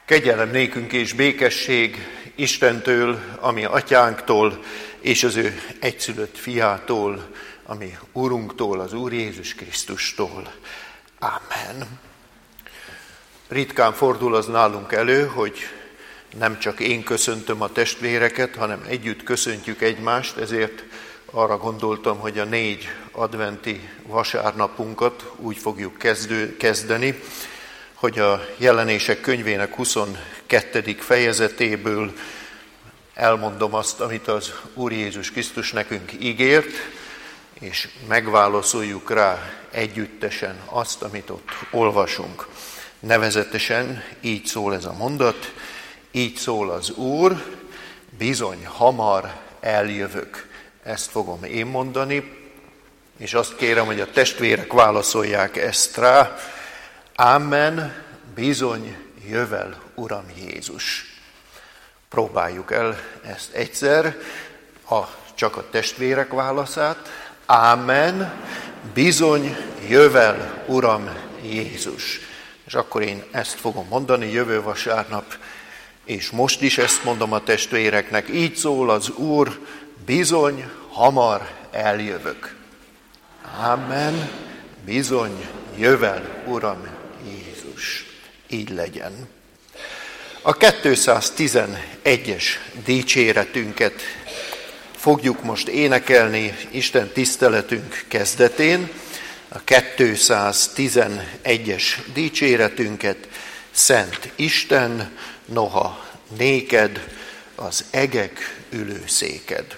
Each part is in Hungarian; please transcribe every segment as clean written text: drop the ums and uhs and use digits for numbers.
Kegyelem nékünk és békesség Istentől, ami atyánktól, és az ő egyszülött fiától, ami Úrunktól, az Úr Jézus Krisztustól. Ámen. Ritkán fordul az nálunk elő, hogy nem csak én köszöntöm a testvéreket, hanem együtt köszöntjük egymást, ezért arra gondoltam, hogy a 4 adventi vasárnapunkat úgy fogjuk kezdeni, hogy a Jelenések könyvének 22. fejezetéből elmondom azt, amit az Úr Jézus Krisztus nekünk ígért, és megválaszoljuk rá együttesen azt, amit ott olvasunk. Nevezetesen így szól ez a mondat, így szól az Úr, bizony hamar eljövök. Ezt fogom én mondani, és azt kérem, hogy a testvérek válaszolják ezt rá. Ámen, bizony jövel, Uram Jézus. Próbáljuk el ezt egyszer, csak a testvérek válaszát. Ámen, bizony jövel, Uram Jézus. És akkor én ezt fogom mondani jövő vasárnap, és most is ezt mondom a testvéreknek. Így szól az Úr, bizony hamar eljövök. Ámen, bizony jövel, Uram Jézus. Így legyen. A 211-es dicséretünket fogjuk most énekelni Isten tiszteletünk kezdetén. A 211-es dicséretünket, Szent Isten, noha néked az egek ülőszéked.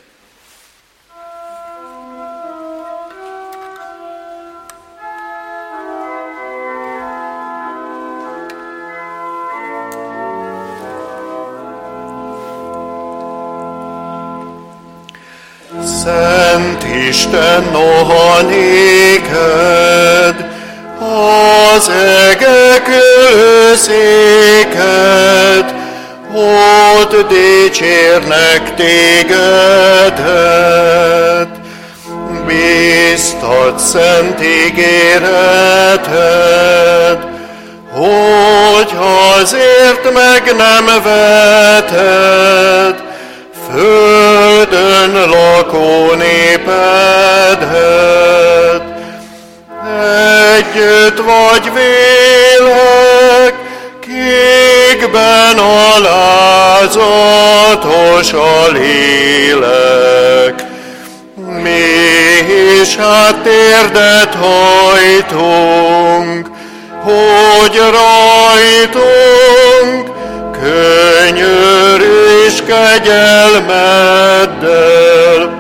Szent Isten, noha néked az egek ülőszéked, ott dicsérnek tégedet. Bíztat szent ígéreted, hogy azért meg nem veted földön lakó népedet. Együtt vagy vélek, kékben alázatos a lélek. Mi is hát térdet hajtunk, hogy rajtunk könyörű és kegyelmeddel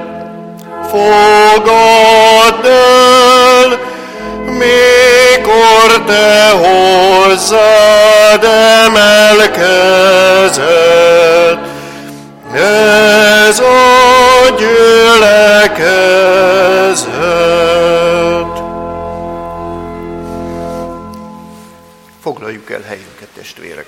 fogadd el, mikor te hozzád emelkezed. Ez a gyülekezet. Foglaljuk el helyünket, testvérek.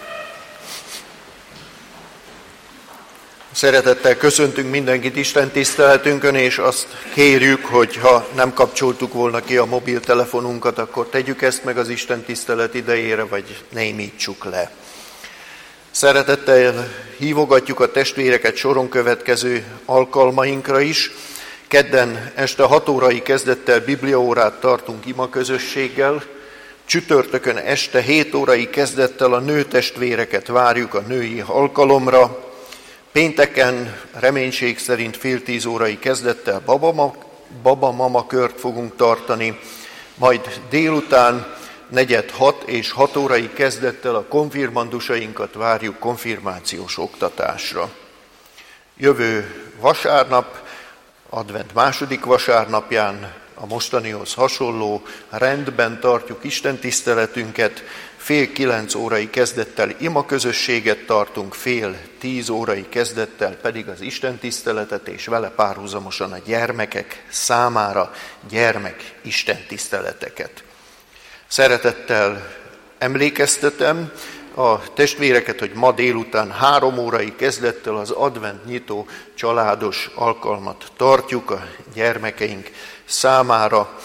Szeretettel köszöntünk mindenkit Isten tiszteletünkön, és azt kérjük, hogy ha nem kapcsoltuk volna ki a mobiltelefonunkat, akkor tegyük ezt meg az Isten tisztelet idejére, vagy némítsuk le. Szeretettel hívogatjuk a testvéreket soron következő alkalmainkra is. Kedden este 6 órai kezdettel bibliaórát tartunk imaközösséggel. Csütörtökön este 7 órai kezdettel a nőtestvéreket várjuk a női alkalomra. Pénteken reménység szerint 9:30 órai kezdettel baba-mama kört fogunk tartani, majd délután 4:45 és 6 órai kezdettel a konfirmandusainkat várjuk konfirmációs oktatásra. Jövő vasárnap, advent második vasárnapján a mostanihoz hasonló rendben tartjuk Isten tiszteletünket, 8:30 órai kezdettel imaközösséget tartunk, 9:10 órai kezdettel pedig az Isten tiszteletet, és vele párhuzamosan a gyermekek számára gyermek Isten tiszteleteket. Szeretettel emlékeztetem a testvéreket, hogy ma délután 3 órai kezdettel az advent nyitó családos alkalmat tartjuk a gyermekeink számára.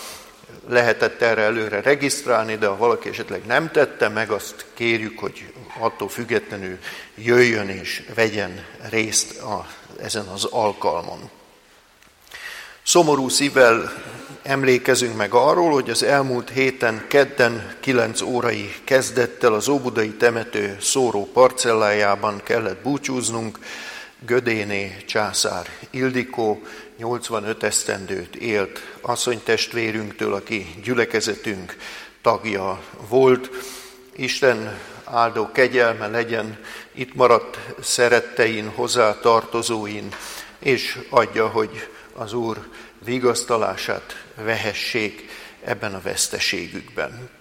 lehetett erre előre regisztrálni, de ha valaki esetleg nem tette meg, azt kérjük, hogy attól függetlenül jöjjön és vegyen részt ezen az alkalmon. Szomorú szívvel emlékezünk meg arról, hogy az elmúlt héten kedden 9 órai kezdettel az óbudai temető szóró parcellájában kellett búcsúznunk. Gödéné császár Ildikó 85 esztendőt élt asszonytestvérünktől, aki gyülekezetünk tagja volt. Isten áldó kegyelme legyen itt maradt szerettein, hozzátartozóin, és adja, hogy az Úr vigasztalását vehessék ebben a veszteségükben.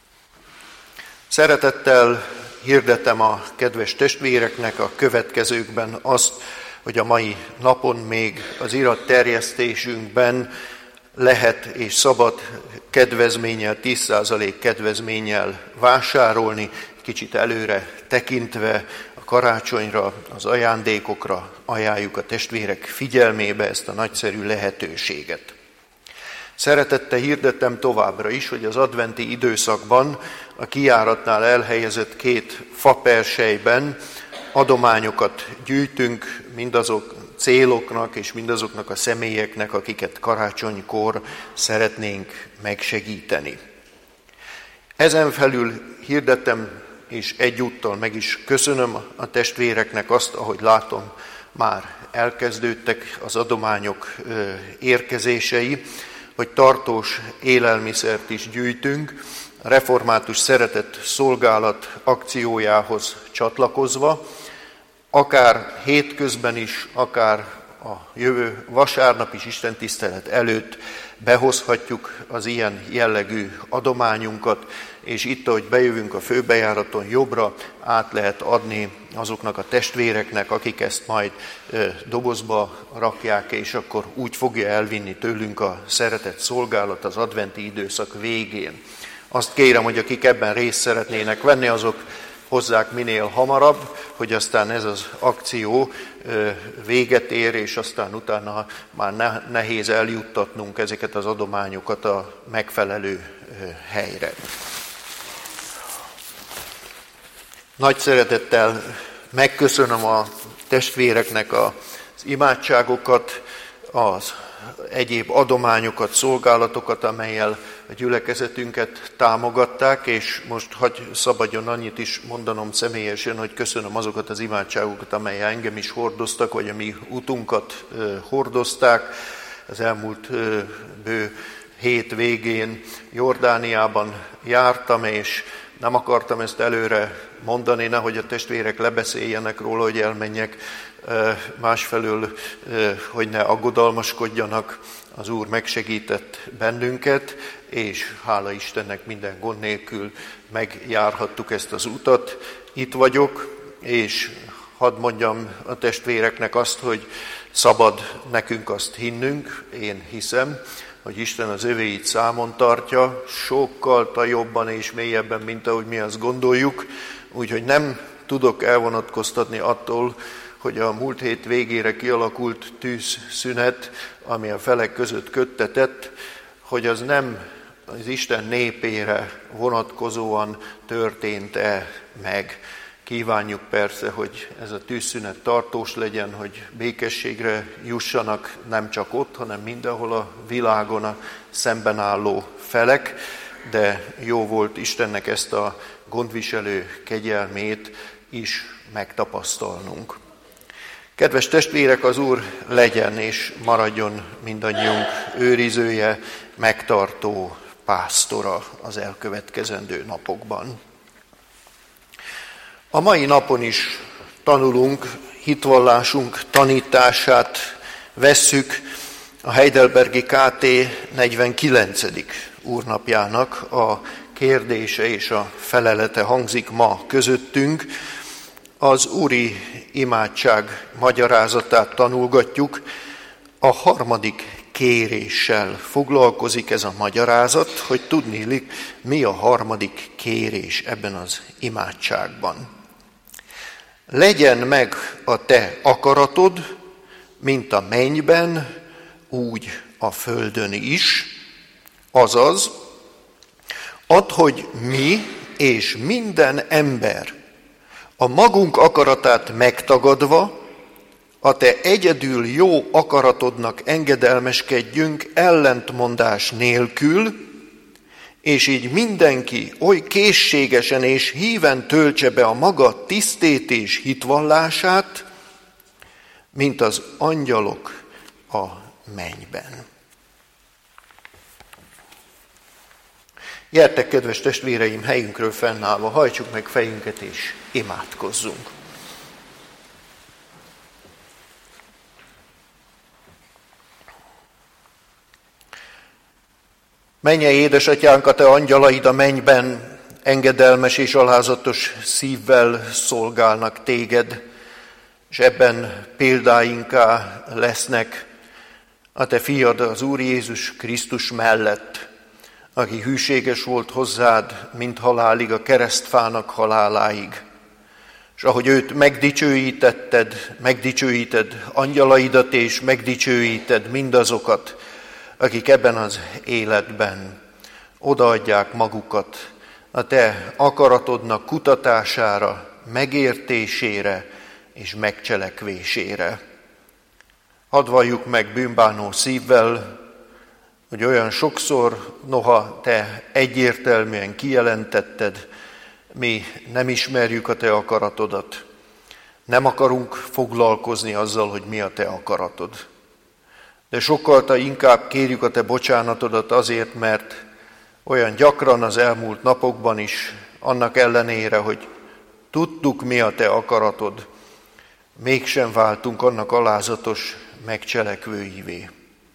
Szeretettel hirdetem a kedves testvéreknek a következőkben azt, hogy a mai napon még az iratterjesztésünkben lehet és szabad kedvezménnyel, 10% kedvezménnyel vásárolni, kicsit előre tekintve a karácsonyra, az ajándékokra ajánljuk a testvérek figyelmébe ezt a nagyszerű lehetőséget. Szeretettel hirdettem továbbra is, hogy az adventi időszakban a kijáratnál elhelyezett 2 faperselyben adományokat gyűjtünk mindazok céloknak és mindazoknak a személyeknek, akiket karácsonykor szeretnénk megsegíteni. Ezen felül hirdettem, és egyúttal meg is köszönöm a testvéreknek azt, ahogy látom, már elkezdődtek az adományok érkezései, hogy tartós élelmiszert is gyűjtünk, a Református Szeretett Szolgálat akciójához csatlakozva, akár hétközben is, akár a jövő vasárnap is istentisztelet előtt behozhatjuk az ilyen jellegű adományunkat, és itt, ahogy bejövünk a főbejáraton jobbra, át lehet adni azoknak a testvéreknek, akik ezt majd dobozba rakják, és akkor úgy fogja elvinni tőlünk a Szeretett Szolgálat az adventi időszak végén. Azt kérem, hogy akik ebben részt szeretnének venni, azok hozzák minél hamarabb, hogy aztán ez az akció véget ér, és aztán utána már nehéz eljuttatnunk ezeket az adományokat a megfelelő helyre. Nagy szeretettel megköszönöm a testvéreknek az imádságokat, az egyéb adományokat, szolgálatokat, amellyel a gyülekezetünket támogatták, és most hagy szabadjon annyit is mondanom személyesen, hogy köszönöm azokat az imádságokat, amelyel engem is hordoztak, vagy a mi utunkat hordozták. Az elmúlt bő hét végén Jordániában jártam, és nem akartam ezt előre mondani, nehogy a testvérek lebeszéljenek róla, hogy elmenjek, másfelől, hogy ne aggodalmaskodjanak, az Úr megsegített bennünket, és hála Istennek minden gond nélkül megjárhattuk ezt az utat. Itt vagyok, és hadd mondjam a testvéreknek azt, hogy szabad nekünk azt hinnünk, én hiszem, hogy Isten az övéit számon tartja, sokkal jobban és mélyebben, mint ahogy mi azt gondoljuk, úgyhogy nem tudok elvonatkoztatni attól, hogy a múlt hét végére kialakult tűzszünet, ami a felek között köttetett, hogy az nem az Isten népére vonatkozóan történt-e meg. Kívánjuk persze, hogy ez a tűzszünet tartós legyen, hogy békességre jussanak nem csak ott, hanem mindenhol a világon a szemben álló felek, de jó volt Istennek ezt a gondviselő kegyelmét is megtapasztalnunk. Kedves testvérek, az Úr legyen és maradjon mindannyiunk őrizője, megtartó pásztora az elkövetkezendő napokban. A mai napon is tanulunk, hitvallásunk tanítását vesszük a Heidelbergi KT 49. úrnapjának a kérdése és a felelete hangzik ma közöttünk. Az úri imádság magyarázatát tanulgatjuk, a harmadik kéréssel foglalkozik ez a magyarázat, hogy tudniillik, mi a harmadik kérés ebben az imádságban. Legyen meg a te akaratod, mint a mennyben, úgy a földön is, azaz, add, hogy mi és minden ember a magunk akaratát megtagadva, a te egyedül jó akaratodnak engedelmeskedjünk ellentmondás nélkül, és így mindenki oly készségesen és híven töltse be a maga tisztét és hitvallását, mint az angyalok a mennyben. Gyertek, kedves testvéreim, helyünkről fennállva, hajtsuk meg fejünket és imádkozzunk. Mennyei édesatyánk, a te angyalaid a mennyben engedelmes és alázatos szívvel szolgálnak téged, és ebben példáinká lesznek a te fiad, az Úr Jézus Krisztus mellett, aki hűséges volt hozzád, mint halálig, a keresztfának haláláig. És ahogy őt megdicsőíted angyalaidat, és megdicsőíted mindazokat, akik ebben az életben odaadják magukat a te akaratodnak kutatására, megértésére és megcselekvésére. Hadd valljuk meg bűnbánó szívvel, hogy olyan sokszor, noha te egyértelműen kijelentetted, mi nem ismerjük a te akaratodat. Nem akarunk foglalkozni azzal, hogy mi a te akaratod. De sokkal inkább kérjük a te bocsánatodat azért, mert olyan gyakran az elmúlt napokban is, annak ellenére, hogy tudtuk, mi a te akaratod, mégsem váltunk annak alázatos megcselekvőivé.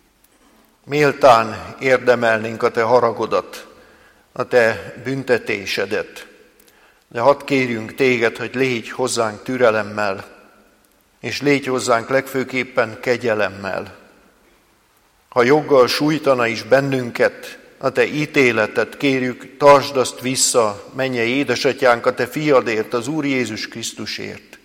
Méltán érdemelnénk a te haragodat, a te büntetésedet, de hadd kérjünk téged, hogy légy hozzánk türelemmel, és légy hozzánk legfőképpen kegyelemmel. Ha joggal sújtana is bennünket a te ítéleted, kérjük, tartsd azt vissza, mennyei édesatyánk, a te fiadért, az Úr Jézus Krisztusért.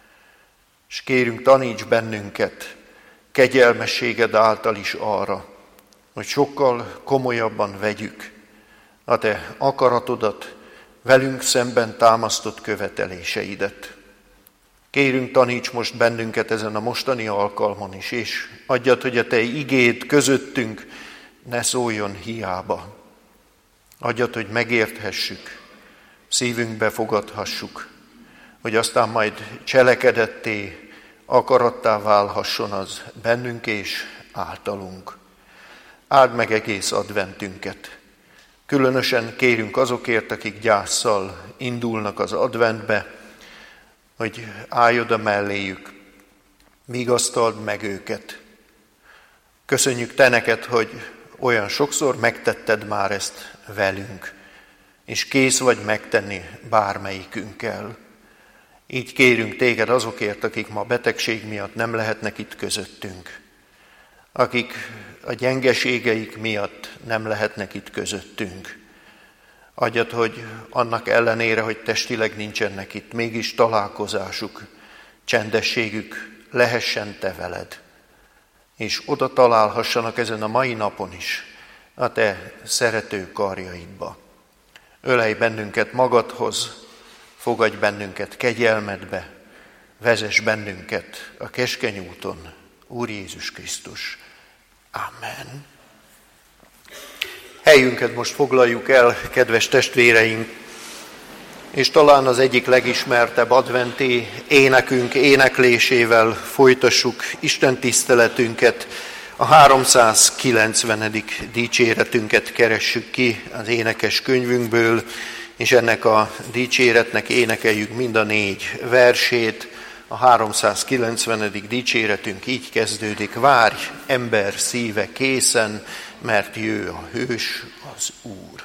És kérünk, taníts bennünket kegyelmességed által is arra, hogy sokkal komolyabban vegyük a te akaratodat, velünk szemben támasztott követeléseidet. Kérünk, taníts most bennünket ezen a mostani alkalmon is, és adjad, hogy a te igéd közöttünk ne szóljon hiába. Adjad, hogy megérthessük, szívünkbe fogadhassuk, hogy aztán majd cselekedetté, akarattá válhasson az bennünk és általunk. Áld meg egész adventünket. Különösen kérünk azokért, akik gyásszal indulnak az adventbe, hogy állj oda melléjük, vigasztald meg őket. Köszönjük te neked, hogy olyan sokszor megtetted már ezt velünk, és kész vagy megtenni bármelyikünkkel. Így kérünk téged azokért, akik ma betegség miatt nem lehetnek itt közöttünk, akik a gyengeségeik miatt nem lehetnek itt közöttünk. Adjad, hogy annak ellenére, hogy testileg nincsenek itt, mégis találkozásuk, csendességük lehessen te veled, és oda találhassanak ezen a mai napon is a te szerető karjaidba. Ölelj bennünket magadhoz, fogadj bennünket kegyelmedbe, vezess bennünket a keskeny úton, Úr Jézus Krisztus. Amen. Helyünket most foglaljuk el, kedves testvéreink, és talán az egyik legismertebb adventi énekünk éneklésével folytassuk Isten tiszteletünket, a 390. dicséretünket keressük ki az énekes könyvünkből, és ennek a dicséretnek énekeljük mind a 4 versét. A 390. dicséretünk így kezdődik: várj, ember szíve készen, mert jő a hős, az Úr.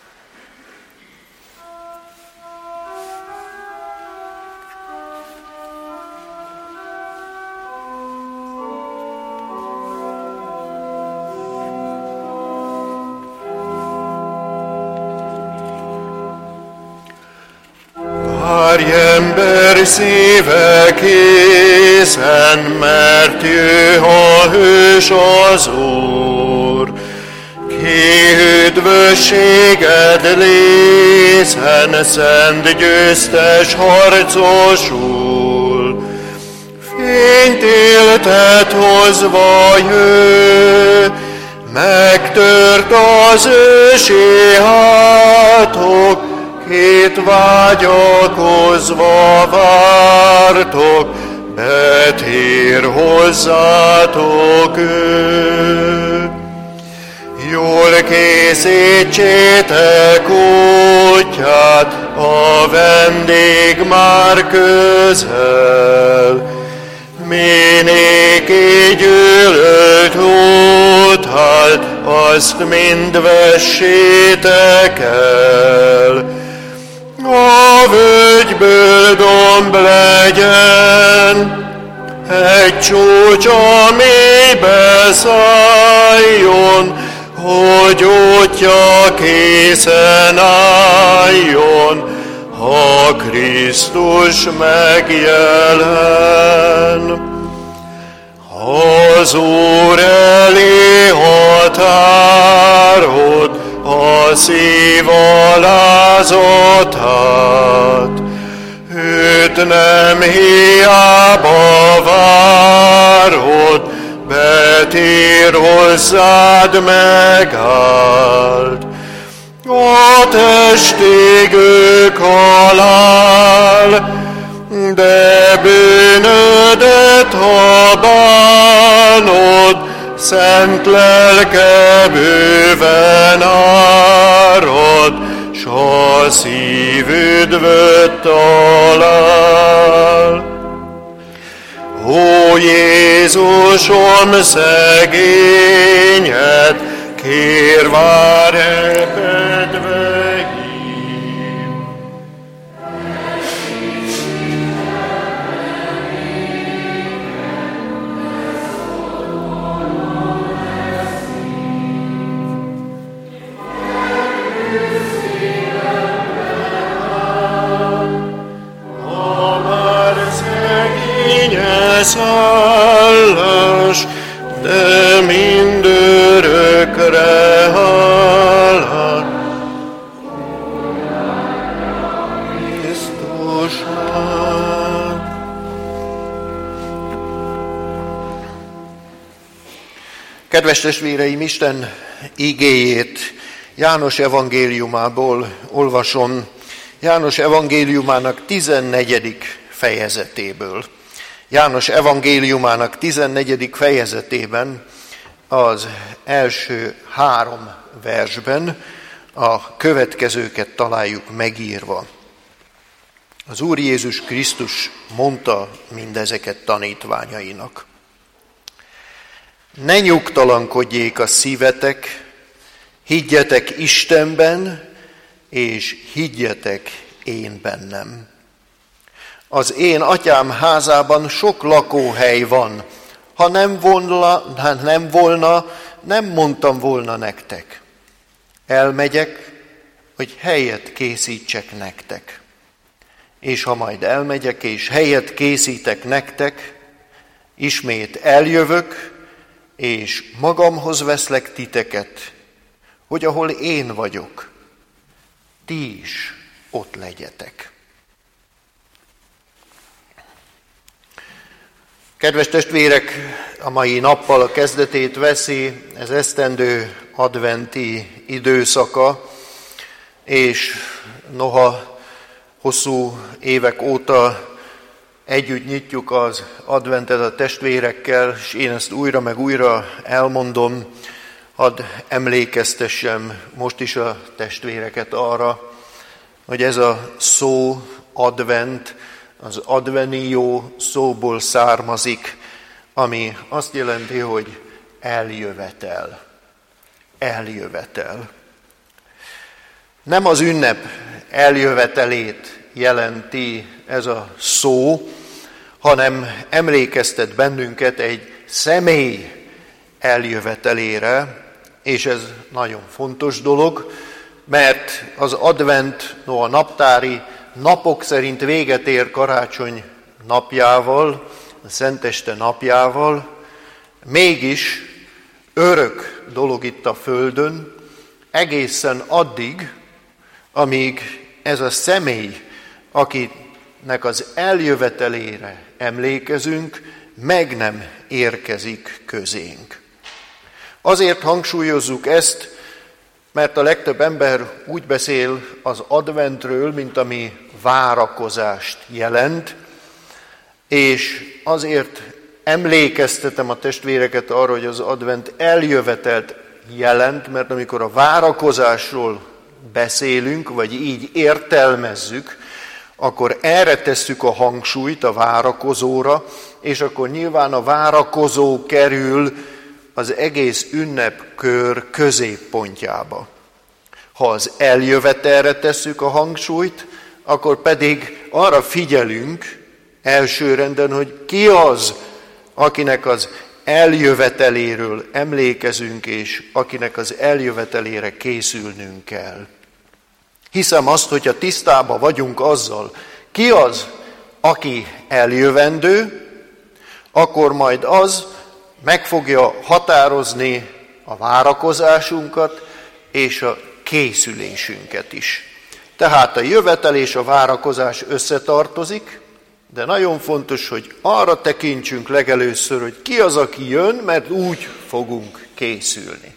Várj, ember szíve készen, mert jő a hős, az Úr. üdvösséged lészen szent győztes harcosul. Fényt éltet hozva jő, megtört az ősi hátok, két vágyakozva vártok, betér hozzátok ő. Jól készítsétek útját, a vendég már közel. Minéki gyűlölt úthalt, azt mind vessétek el. A völgyből domb legyen, egy csúcs a mélybe szálljon, hogy útja készen álljon, ha Krisztus megjelen. Az Úr elé határod, a szív alázatát, őt nem hiába várod, betér hozzád megállt. A testig ők halál, de bűnödet ha bánod, szent lelke bőven árad, s a szív üdvöt talál. Ó Jézusom, szegényet, kér vár repedve hív. Ha már szegényes állás, de mindörökre hálál. Krisztusnak. Kedves testvéreim, Isten igéjét János evangéliumából olvasom, János evangéliumának 14. fejezetéből. János evangéliumának 14. fejezetében az első 3 versben a következőket találjuk megírva. Az Úr Jézus Krisztus mondta mindezeket tanítványainak. Ne nyugtalankodjék a szívetek, higgyetek Istenben, és higgyetek én bennem. Az én atyám házában sok lakóhely van. Ha nem volna, nem mondtam volna nektek. Elmegyek, hogy helyet készítsek nektek. És ha majd elmegyek, és helyet készítek nektek, ismét eljövök, és magamhoz veszlek titeket, hogy ahol én vagyok, ti is ott legyetek. Kedves testvérek, a mai nappal a kezdetét veszi ez esztendő adventi időszaka, és noha hosszú évek óta együtt nyitjuk az adventet a testvérekkel, és én ezt újra meg újra elmondom, hadd emlékeztessem most is a testvéreket arra, hogy ez a szó advent, az advenió szóból származik, ami azt jelenti, hogy eljövetel. Eljövetel. Nem az ünnep eljövetelét jelenti ez a szó, hanem emlékeztet bennünket egy személy eljövetelére, és ez nagyon fontos dolog, mert az advent, a naptári napok szerint véget ér karácsony napjával, a Szenteste napjával, mégis örök dolog itt a földön, egészen addig, amíg ez a személy, akinek az eljövetelére emlékezünk, meg nem érkezik közénk. Azért hangsúlyozzuk ezt, mert a legtöbb ember úgy beszél az adventről, mint ami várakozást jelent, és azért emlékeztetem a testvéreket arra, hogy az advent eljövetelt jelent, mert amikor a várakozásról beszélünk, vagy így értelmezzük, akkor erre tesszük a hangsúlyt, a várakozóra, és akkor nyilván a várakozó kerül az egész ünnepkör középpontjába. Ha az eljövetelre tesszük a hangsúlyt, akkor pedig arra figyelünk elsőrenden, hogy ki az, akinek az eljöveteléről emlékezünk, és akinek az eljövetelére készülnünk kell. Hiszem azt, hogyha tisztában vagyunk azzal, ki az, aki eljövendő, akkor majd az meg fogja határozni a várakozásunkat és a készülésünket is. Tehát a jövetel és a várakozás összetartozik, de nagyon fontos, hogy arra tekintsünk legelőször, hogy ki az, aki jön, mert úgy fogunk készülni.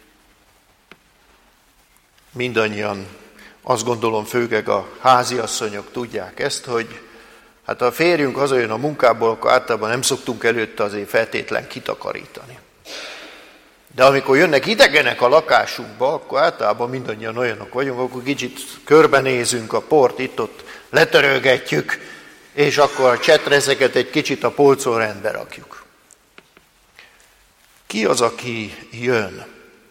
Mindannyian, azt gondolom, főleg a háziasszonyok tudják ezt, hogy hát ha a férjünk hazajön a munkából, akkor általában nem szoktunk előtte azért feltétlen kitakarítani. De amikor jönnek idegenek a lakásunkba, akkor általában mindannyian olyanok vagyunk, akkor kicsit körbenézünk a port, itt-ott letörölgetjük, és akkor a csetrezeket egy kicsit a polcon rendbe rakjuk. Ki az, aki jön?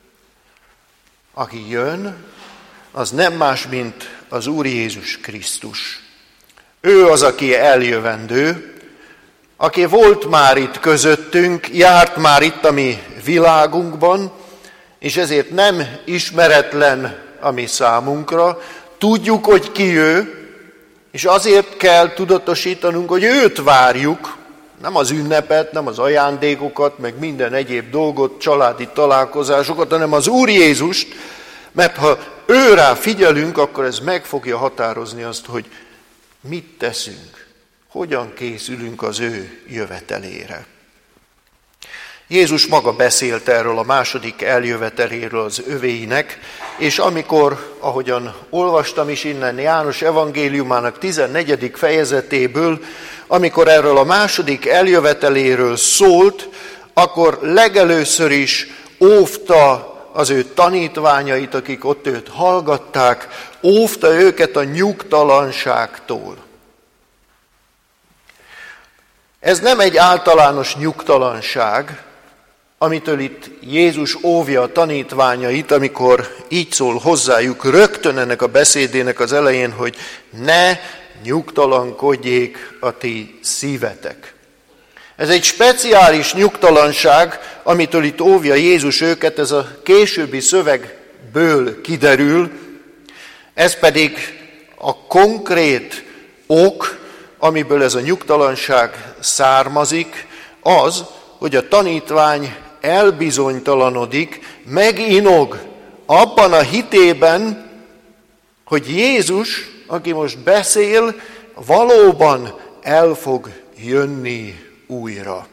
Aki jön, az nem más, mint az Úr Jézus Krisztus. Ő az, aki eljövendő, aki volt már itt közöttünk, járt már itt a mi világunkban, és ezért nem ismeretlen a mi számunkra. Tudjuk, hogy ki ő, és azért kell tudatosítanunk, hogy őt várjuk, nem az ünnepet, nem az ajándékokat, meg minden egyéb dolgot, családi találkozásokat, hanem az Úr Jézust, mert ha őrá figyelünk, akkor ez meg fogja határozni azt, hogy mit teszünk, hogyan készülünk az ő jövetelére. Jézus maga beszélt erről a második eljöveteléről az övéinek, és amikor, ahogyan olvastam is innen János evangéliumának 14. fejezetéből, amikor erről a második eljöveteléről szólt, akkor legelőször is óvta az ő tanítványait, akik ott őt hallgatták, óvta őket a nyugtalanságtól. Ez nem egy általános nyugtalanság, amitől itt Jézus óvja a tanítványait, amikor így szól hozzájuk rögtön ennek a beszédének az elején, hogy ne nyugtalankodjék a ti szívetek. Ez egy speciális nyugtalanság, amitől itt óvja Jézus őket, ez a későbbi szövegből kiderül, ez pedig a konkrét ok, amiből ez a nyugtalanság származik, az, hogy a tanítvány elbizonytalanodik, meginog abban a hitében, hogy Jézus, aki most beszél, valóban el fog jönni újra.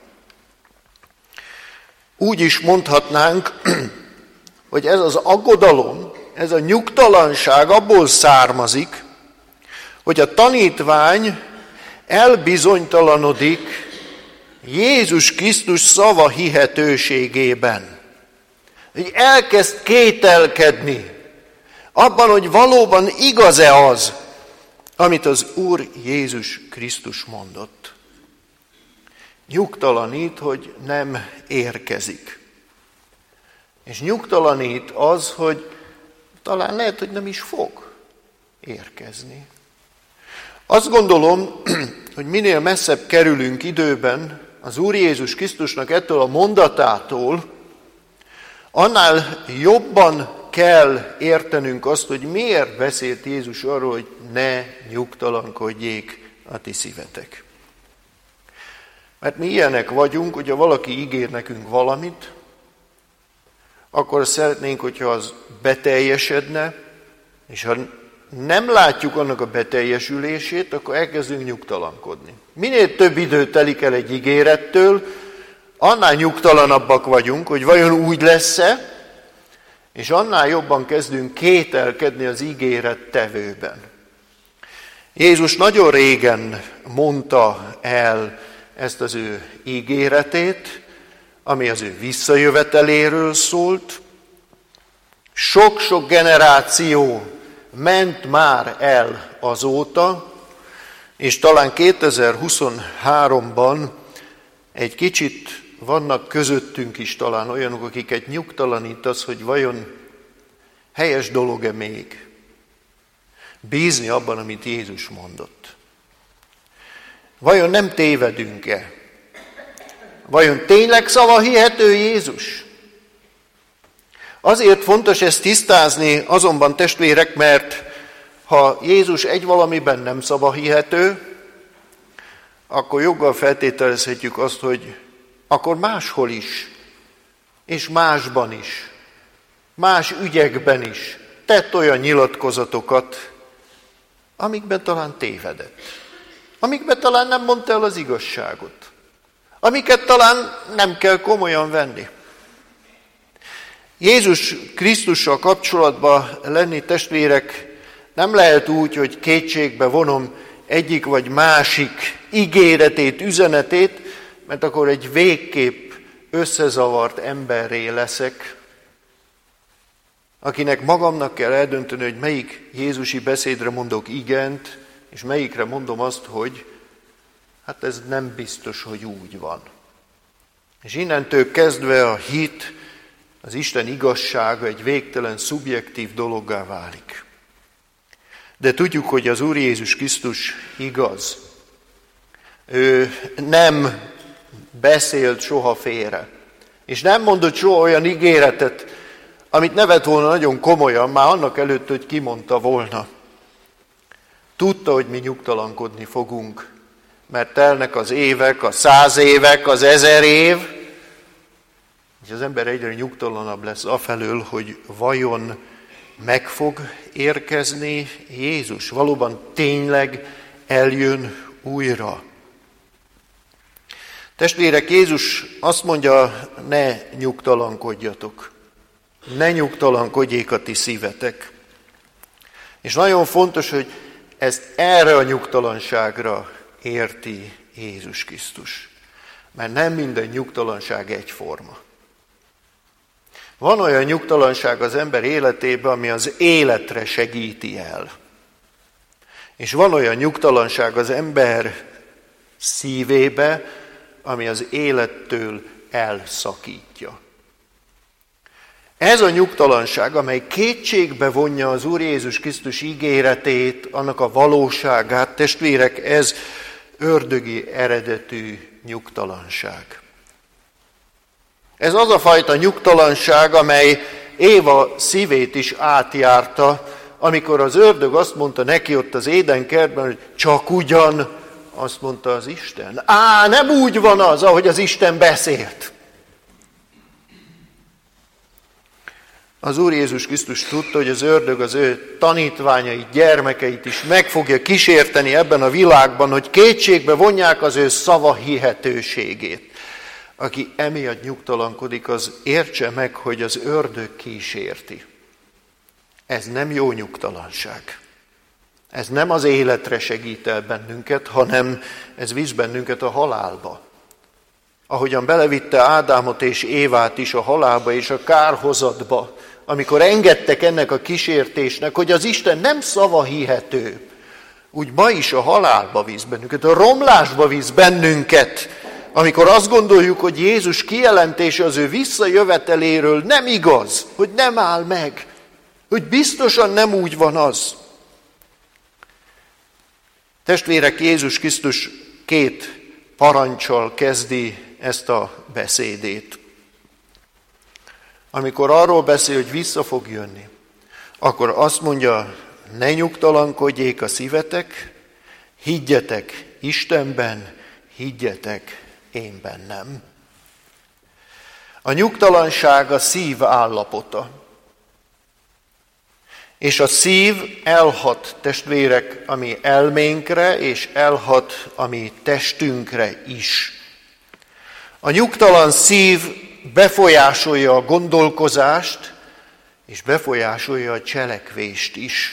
Úgy is mondhatnánk, hogy ez az aggodalom, ez a nyugtalanság abból származik, hogy a tanítvány elbizonytalanodik Jézus Krisztus szava hihetőségében. Hogy elkezd kételkedni abban, hogy valóban igaz-e az, amit az Úr Jézus Krisztus mondott. Nyugtalanít, hogy nem érkezik. És nyugtalanít az, hogy talán lehet, hogy nem is fog érkezni. Azt gondolom, hogy minél messzebb kerülünk időben az Úr Jézus Krisztusnak ettől a mondatától, annál jobban kell értenünk azt, hogy miért beszélt Jézus arról, hogy ne nyugtalankodjék a ti szívetek. Mert mi ilyenek vagyunk, hogyha valaki ígér nekünk valamit, akkor szeretnénk, hogyha az beteljesedne, és ha nem látjuk annak a beteljesülését, akkor elkezdünk nyugtalankodni. Minél több idő telik el egy ígérettől, annál nyugtalanabbak vagyunk, hogy vajon úgy lesz-e, és annál jobban kezdünk kételkedni az ígéret tevőben. Jézus nagyon régen mondta el ezt az ő ígéretét, ami az ő visszajöveteléről szólt. Sok-sok generáció ment már el azóta, és talán 2023-ban egy kicsit vannak közöttünk is talán olyanok, akiket nyugtalanít az, hogy vajon helyes dolog-e még bízni abban, amit Jézus mondott. Vajon nem tévedünk-e? Vajon tényleg szavahihető Jézus? Azért fontos ezt tisztázni azonban, testvérek, mert ha Jézus egy valamiben nem szavahihető, akkor joggal feltételezhetjük azt, hogy akkor máshol is, és másban is, más ügyekben is tett olyan nyilatkozatokat, amikben talán tévedett, amikben talán nem mondta el az igazságot, amiket talán nem kell komolyan venni. Jézus Krisztussal kapcsolatban lenni, testvérek, nem lehet úgy, hogy kétségbe vonom egyik vagy másik ígéretét, üzenetét, mert akkor egy végképp összezavart emberré leszek, akinek magamnak kell eldönteni, hogy melyik jézusi beszédre mondok igent, és melyikre mondom azt, hogy hát ez nem biztos, hogy úgy van. És innentől kezdve a hit, az Isten igazsága egy végtelen szubjektív dologgá válik. De tudjuk, hogy az Úr Jézus Krisztus igaz. Ő nem beszélt soha félre. És nem mondott soha olyan ígéretet, amit ne vett volna nagyon komolyan, már annak előtt, hogy kimondta volna. Tudta, hogy mi nyugtalankodni fogunk, mert telnek az évek, a 100 évek, az 1000 év, és az ember egyre nyugtalanabb lesz afelől, hogy vajon meg fog érkezni Jézus. Valóban tényleg eljön újra. Testvérek, Jézus azt mondja, ne nyugtalankodjatok. Ne nyugtalankodjék a ti szívetek. És nagyon fontos, hogy ezt erre a nyugtalanságra érti Jézus Krisztus. Mert nem minden nyugtalanság egyforma. Van olyan nyugtalanság az ember életében, ami az életre segíti el. És van olyan nyugtalanság az ember szívébe, ami az élettől elszakítja. Ez a nyugtalanság, amely kétségbe vonja az Úr Jézus Krisztus ígéretét, annak a valóságát, testvérek, ez ördögi eredetű nyugtalanság. Ez az a fajta nyugtalanság, amely Éva szívét is átjárta, amikor az ördög azt mondta neki ott az édenkertben, hogy csak ugyan, azt mondta az Isten. Nem úgy van az, ahogy az Isten beszélt. Az Úr Jézus Krisztus tudta, hogy az ördög az ő tanítványait, gyermekeit is meg fogja kísérteni ebben a világban, hogy kétségbe vonják az ő szava hihetőségét. Aki emiatt nyugtalankodik, az értse meg, hogy az ördög kísérti. Ez nem jó nyugtalanság. Ez nem az életre segít el bennünket, hanem ez visz bennünket a halálba. Ahogyan belevitte Ádámot és Évát is a halálba és a kárhozatba, amikor engedtek ennek a kísértésnek, hogy az Isten nem szavahihető, úgy ma is a halálba visz bennünket, a romlásba visz bennünket, amikor azt gondoljuk, hogy Jézus kijelentése az ő visszajöveteléről nem igaz, hogy nem áll meg, hogy biztosan nem úgy van az. Testvérek, Jézus Krisztus 2 paranccsal kezdi ezt a beszédét. Amikor arról beszél, hogy vissza fog jönni, akkor azt mondja, ne nyugtalankodjék a szívetek, higgyetek Istenben, higgyetek én bennem. A nyugtalanság a szív állapota. És a szív elhat, testvérek, a mi elménkre, és elhat a mi testünkre is. A nyugtalan szív befolyásolja a gondolkozást, és befolyásolja a cselekvést is.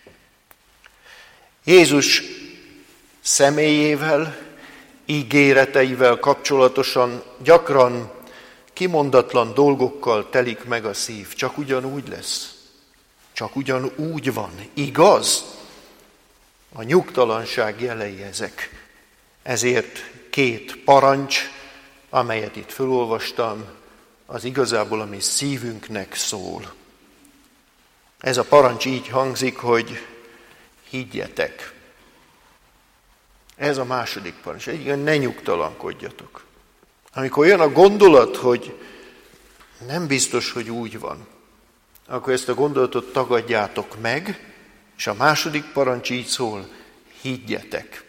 Jézus személyével, ígéreteivel kapcsolatosan gyakran kimondatlan dolgokkal telik meg a szív. Csak ugyanúgy lesz. Csak ugyanúgy van. Igaz? A nyugtalanság jelei ezek. Ezért 2 parancs, amelyet itt felolvastam, az igazából a mi szívünknek szól. Ez a parancs így hangzik, hogy higgyetek. Ez a második parancs. Igen, ne nyugtalankodjatok. Amikor jön a gondolat, hogy nem biztos, hogy úgy van, akkor ezt a gondolatot tagadjátok meg, és a második parancs így szól, higgyetek.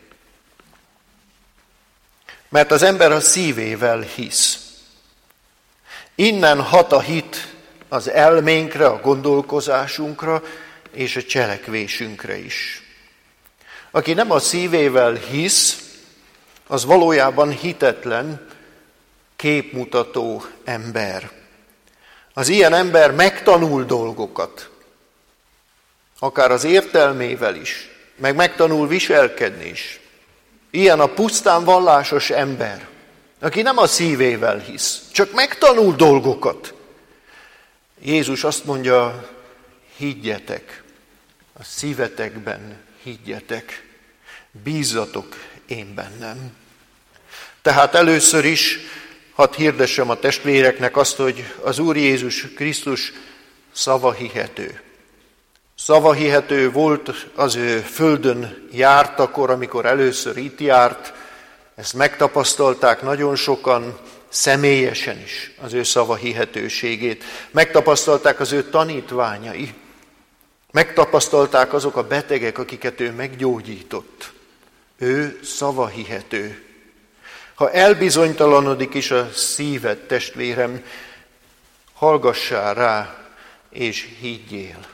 Mert az ember a szívével hisz. Innen hat a hit az elménkre, a gondolkozásunkra és a cselekvésünkre is. Aki nem a szívével hisz, az valójában hitetlen, képmutató ember. Az ilyen ember megtanul dolgokat, akár az értelmével is, meg megtanul viselkedni is. Ilyen a pusztán vallásos ember, aki nem a szívével hisz, csak megtanul dolgokat. Jézus azt mondja, higgyetek, a szívetekben higgyetek, bízzatok én bennem. Tehát először is hadd hirdessem a testvéreknek azt, hogy az Úr Jézus Krisztus szavahihető. Szavahihető volt az ő földön jártakor, amikor először itt járt. Ezt megtapasztalták nagyon sokan, személyesen is az ő szavahihetőségét. Megtapasztalták az ő tanítványai. Megtapasztalták azok a betegek, akiket ő meggyógyított. Ő szavahihető. Ha elbizonytalanodik is a szíved, testvérem, hallgassál rá, és higgyél.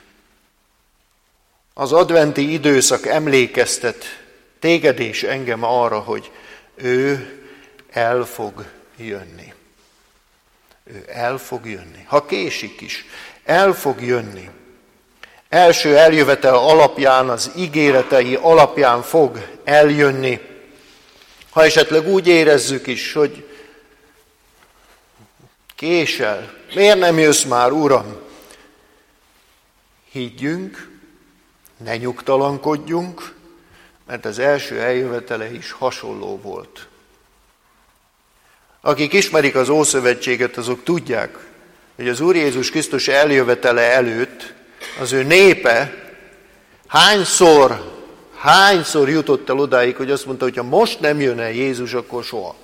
Az adventi időszak emlékeztet téged és engem arra, hogy ő el fog jönni. Ő el fog jönni. Ha késik is, el fog jönni. Első eljövetel alapján, az ígéretei alapján fog eljönni. Ha esetleg úgy érezzük is, hogy késel, miért nem jössz már, Uram? Higgyünk, ne nyugtalankodjunk, mert az első eljövetele is hasonló volt. Akik ismerik az Ószövetséget, azok tudják, hogy az Úr Jézus Krisztus eljövetele előtt az ő népe hányszor jutott el odáig, hogy azt mondta, hogy ha most nem jön el Jézus, akkor soha.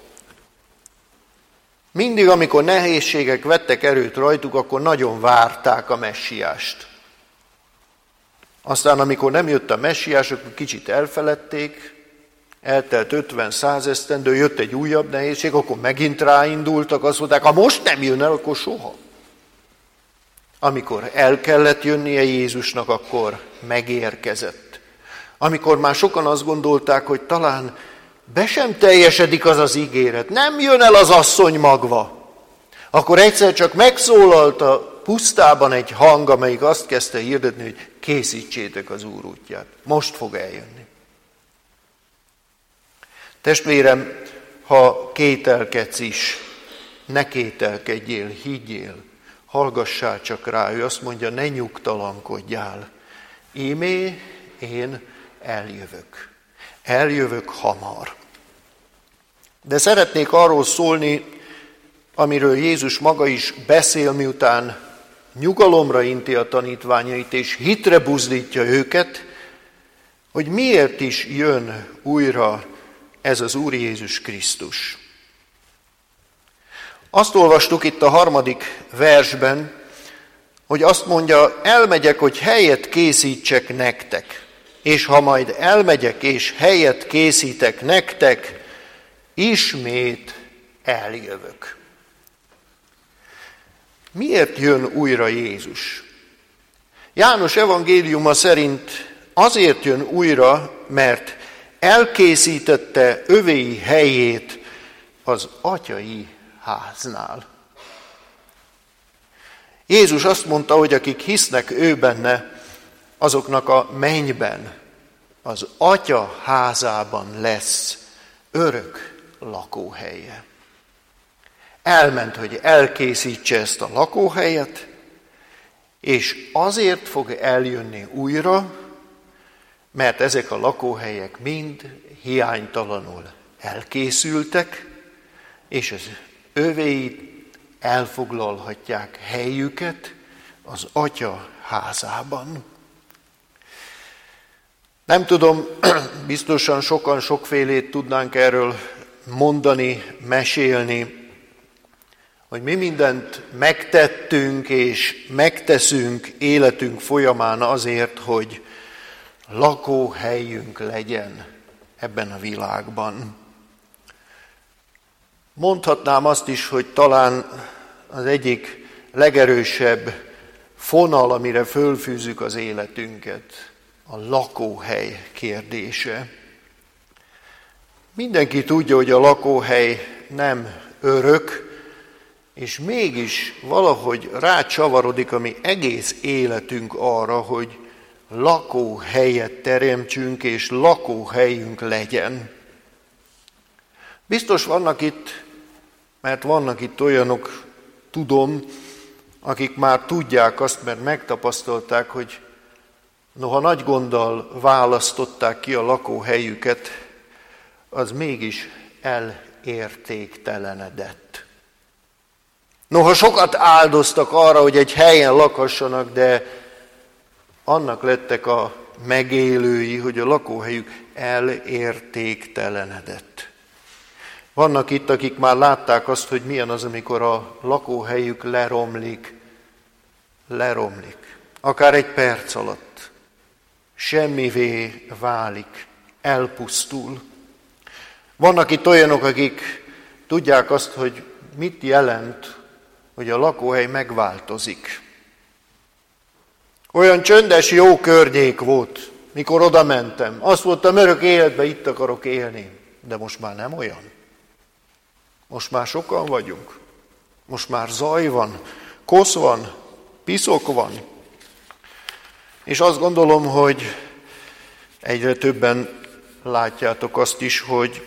Mindig, amikor nehézségek vettek erőt rajtuk, akkor nagyon várták a messiást. Aztán, amikor nem jött a messiás, akkor kicsit elfeledték, eltelt 50-100 esztendő, jött egy újabb nehézség, akkor megint ráindultak, azt mondták, ha most nem jön el, akkor soha. Amikor el kellett jönnie Jézusnak, akkor megérkezett. Amikor már sokan azt gondolták, hogy talán be sem teljesedik az az ígéret, nem jön el az asszony magva, akkor egyszer csak megszólalt a pusztában egy hang, amelyik azt kezdte hirdetni, hogy készítsétek az Úr útját. Most fog eljönni. Testvérem, ha kételkedsz is, ne kételkedjél, higgyél, hallgassál csak rá. Ő azt mondja, ne nyugtalankodjál. Ímé, én eljövök. Eljövök hamar. De szeretnék arról szólni, amiről Jézus maga is beszél, miután nyugalomra inti a tanítványait, és hitre buzdítja őket, hogy miért is jön újra ez az Úr Jézus Krisztus. Azt olvastuk itt a 3. versben, hogy azt mondja, elmegyek, hogy helyet készítsek nektek, és ha majd elmegyek, és helyet készítek nektek, ismét eljövök. Miért jön újra Jézus? János evangéliuma szerint azért jön újra, mert elkészítette övéi helyét az atyai háznál. Jézus azt mondta, hogy akik hisznek ő benne, azoknak a mennyben, az Atya házában lesz örök lakóhelye. Elment, hogy elkészítse ezt a lakóhelyet, és azért fog eljönni újra, mert ezek a lakóhelyek mind hiánytalanul elkészültek, és az övéi elfoglalhatják helyüket az Atya házában. Nem tudom, biztosan sokan sokfélét tudnánk erről mondani, mesélni, hogy mi mindent megtettünk és megteszünk életünk folyamán azért, hogy lakóhelyünk legyen ebben a világban. Mondhatnám azt is, hogy talán az egyik legerősebb fonal, amire fölfűzzük az életünket, a lakóhely kérdése. Mindenki tudja, hogy a lakóhely nem örök, és mégis valahogy rácsavarodik a mi egész életünk arra, hogy lakóhelyet teremtsünk, és lakóhelyünk legyen. Biztos vannak itt, mert vannak itt olyanok, tudom, akik már tudják azt, mert megtapasztalták, hogy noha nagy gonddal választották ki a lakóhelyüket, az mégis elértéktelenedett. Noha sokat áldoztak arra, hogy egy helyen lakhassanak, de annak lettek a megélői, hogy a lakóhelyük elértéktelenedett. Vannak itt, akik már látták azt, hogy milyen az, amikor a lakóhelyük leromlik. Akár egy perc alatt. Semmivé válik, elpusztul. Vannak itt olyanok, akik tudják azt, hogy mit jelent, hogy a lakóhely megváltozik. Olyan csöndes, jó környék volt, mikor oda mentem. Azt mondtam, örök életben itt akarok élni. De most már nem olyan. Most már sokan vagyunk. Most már zaj van, kosz van, piszok van. És azt gondolom, hogy egyre többen látjátok azt is, hogy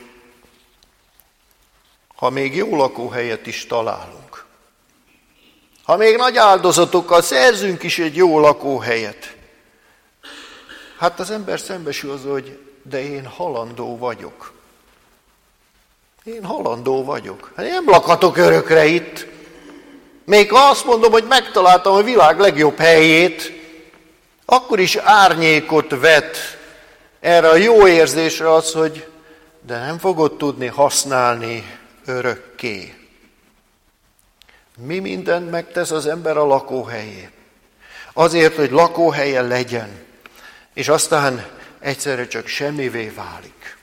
ha még jó lakóhelyet is találunk, ha még nagy áldozatokkal szerzünk is egy jó lakóhelyet, hát az ember szembesül az, hogy de én halandó vagyok. Én halandó vagyok. Hát én nem lakhatok örökre itt. Még ha azt mondom, hogy megtaláltam a világ legjobb helyét, akkor is árnyékot vet erre a jó érzésre az, hogy de nem fogod tudni használni örökké. Mi mindent megtesz az ember a lakóhelyé. Azért, hogy lakóhelye legyen, és aztán egyszerre csak semmivé válik.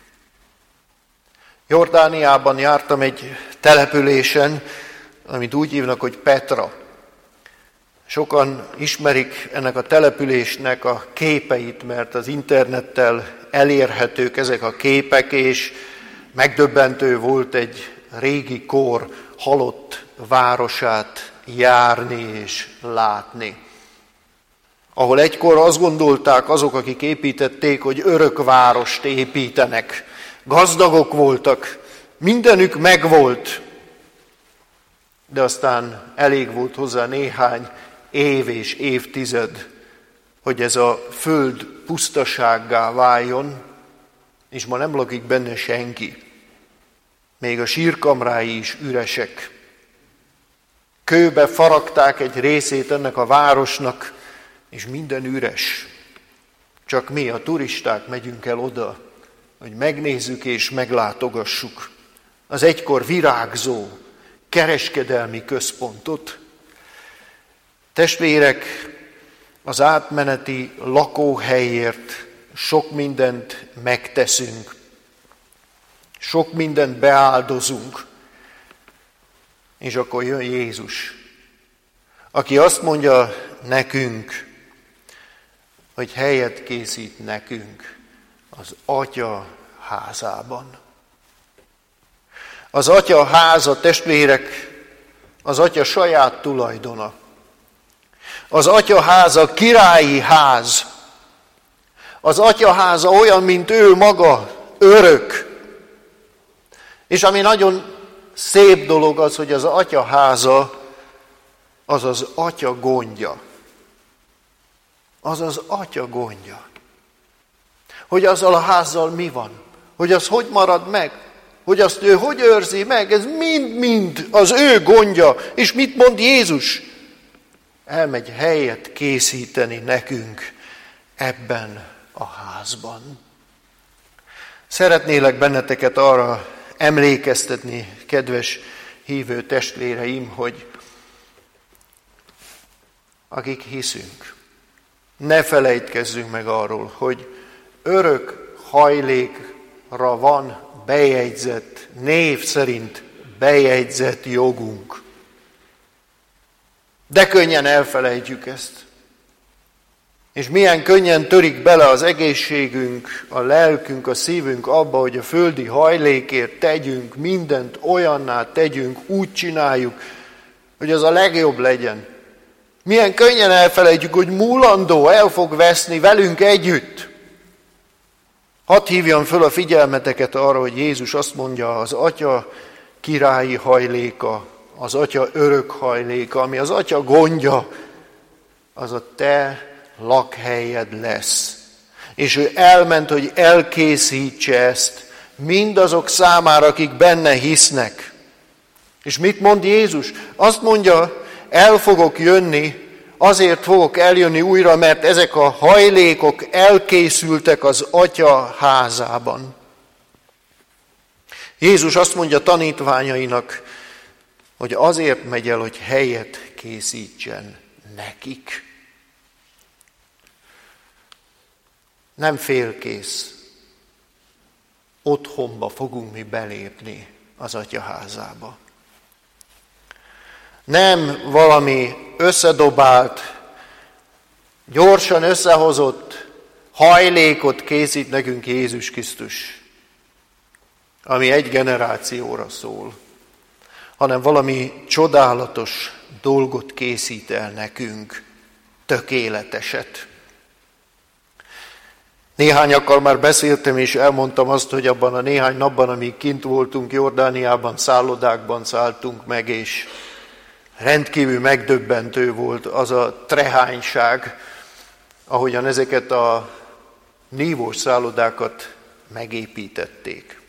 Jordániában jártam egy településen, amit úgy hívnak, hogy Petra. Sokan ismerik ennek a településnek a képeit, mert az internettel elérhetők ezek a képek, és megdöbbentő volt egy régi kor halott városát járni és látni. Ahol egykor azt gondolták azok, akik építették, hogy örök várost építenek. Gazdagok voltak, mindenük megvolt, de aztán elég volt hozzá néhány év és évtized, hogy ez a föld pusztasággá váljon, és ma nem lakik benne senki. Még a sírkamrái is üresek. Kőbe faragták egy részét ennek a városnak, és minden üres. Csak mi, a turisták megyünk el oda, hogy megnézzük és meglátogassuk az egykor virágzó kereskedelmi központot. Testvérek, az átmeneti lakóhelyért sok mindent megteszünk, sok mindent beáldozunk, és akkor jön Jézus, aki azt mondja nekünk, hogy helyet készít nekünk az Atya házában. Az Atya háza, testvérek, az Atya saját tulajdona. Az Atya háza királyi ház. Az Atya háza olyan, mint ő maga, örök. És ami nagyon szép dolog az, hogy az Atya háza, az az Atya gondja. Az az Atya gondja. Hogy azzal a házzal mi van? Hogy az hogy marad meg? Hogy azt ő hogy őrzi meg? Ez mind-mind az ő gondja. És mit mond Jézus? Elmegy helyet készíteni nekünk ebben a házban. Szeretnélek benneteket arra emlékeztetni, kedves hívő testvéreim, hogy akik hiszünk, ne felejtkezzünk meg arról, hogy örök hajlékra van bejegyzett, név szerint bejegyzett jogunk. De könnyen elfelejtjük ezt. És milyen könnyen törik bele az egészségünk, a lelkünk, a szívünk abba, hogy a földi hajlékért tegyünk, mindent olyanná tegyünk, úgy csináljuk, hogy az a legjobb legyen. Milyen könnyen elfelejtjük, hogy múlandó el fog veszni velünk együtt. Hadd hívjam föl a figyelmeteket arra, hogy Jézus azt mondja, az Atya királyi hajléka, az Atya örök hajléka, ami az Atya gondja, az a te lakhelyed lesz. És ő elment, hogy elkészítse ezt mindazok számára, akik benne hisznek. És mit mond Jézus? Azt mondja, el fogok jönni, azért fogok eljönni újra, mert ezek a hajlékok elkészültek az Atya házában. Jézus azt mondja tanítványainak, hogy azért megy el, hogy helyet készítsen nekik. Nem félkész otthonba fogunk mi belépni az Atya házába. Nem valami összedobált, gyorsan összehozott hajlékot készít nekünk Jézus Krisztus, ami egy generációra szól, hanem valami csodálatos dolgot készít el nekünk, tökéleteset. Néhányakkal már beszéltem, és elmondtam azt, hogy abban a néhány napban, amíg kint voltunk Jordániában, szállodákban szálltunk meg, és rendkívül megdöbbentő volt az a trehányság, ahogyan ezeket a nívós szállodákat megépítették.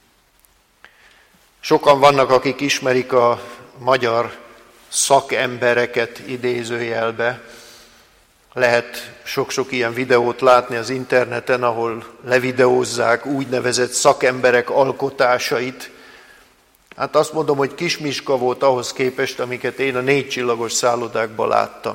Sokan vannak, akik ismerik a magyar szakembereket idézőjelbe. Lehet sok-sok ilyen videót látni az interneten, ahol levideózzák úgynevezett szakemberek alkotásait. Hát azt mondom, hogy kismiska volt ahhoz képest, amiket én a 4 csillagos szállodákban láttam.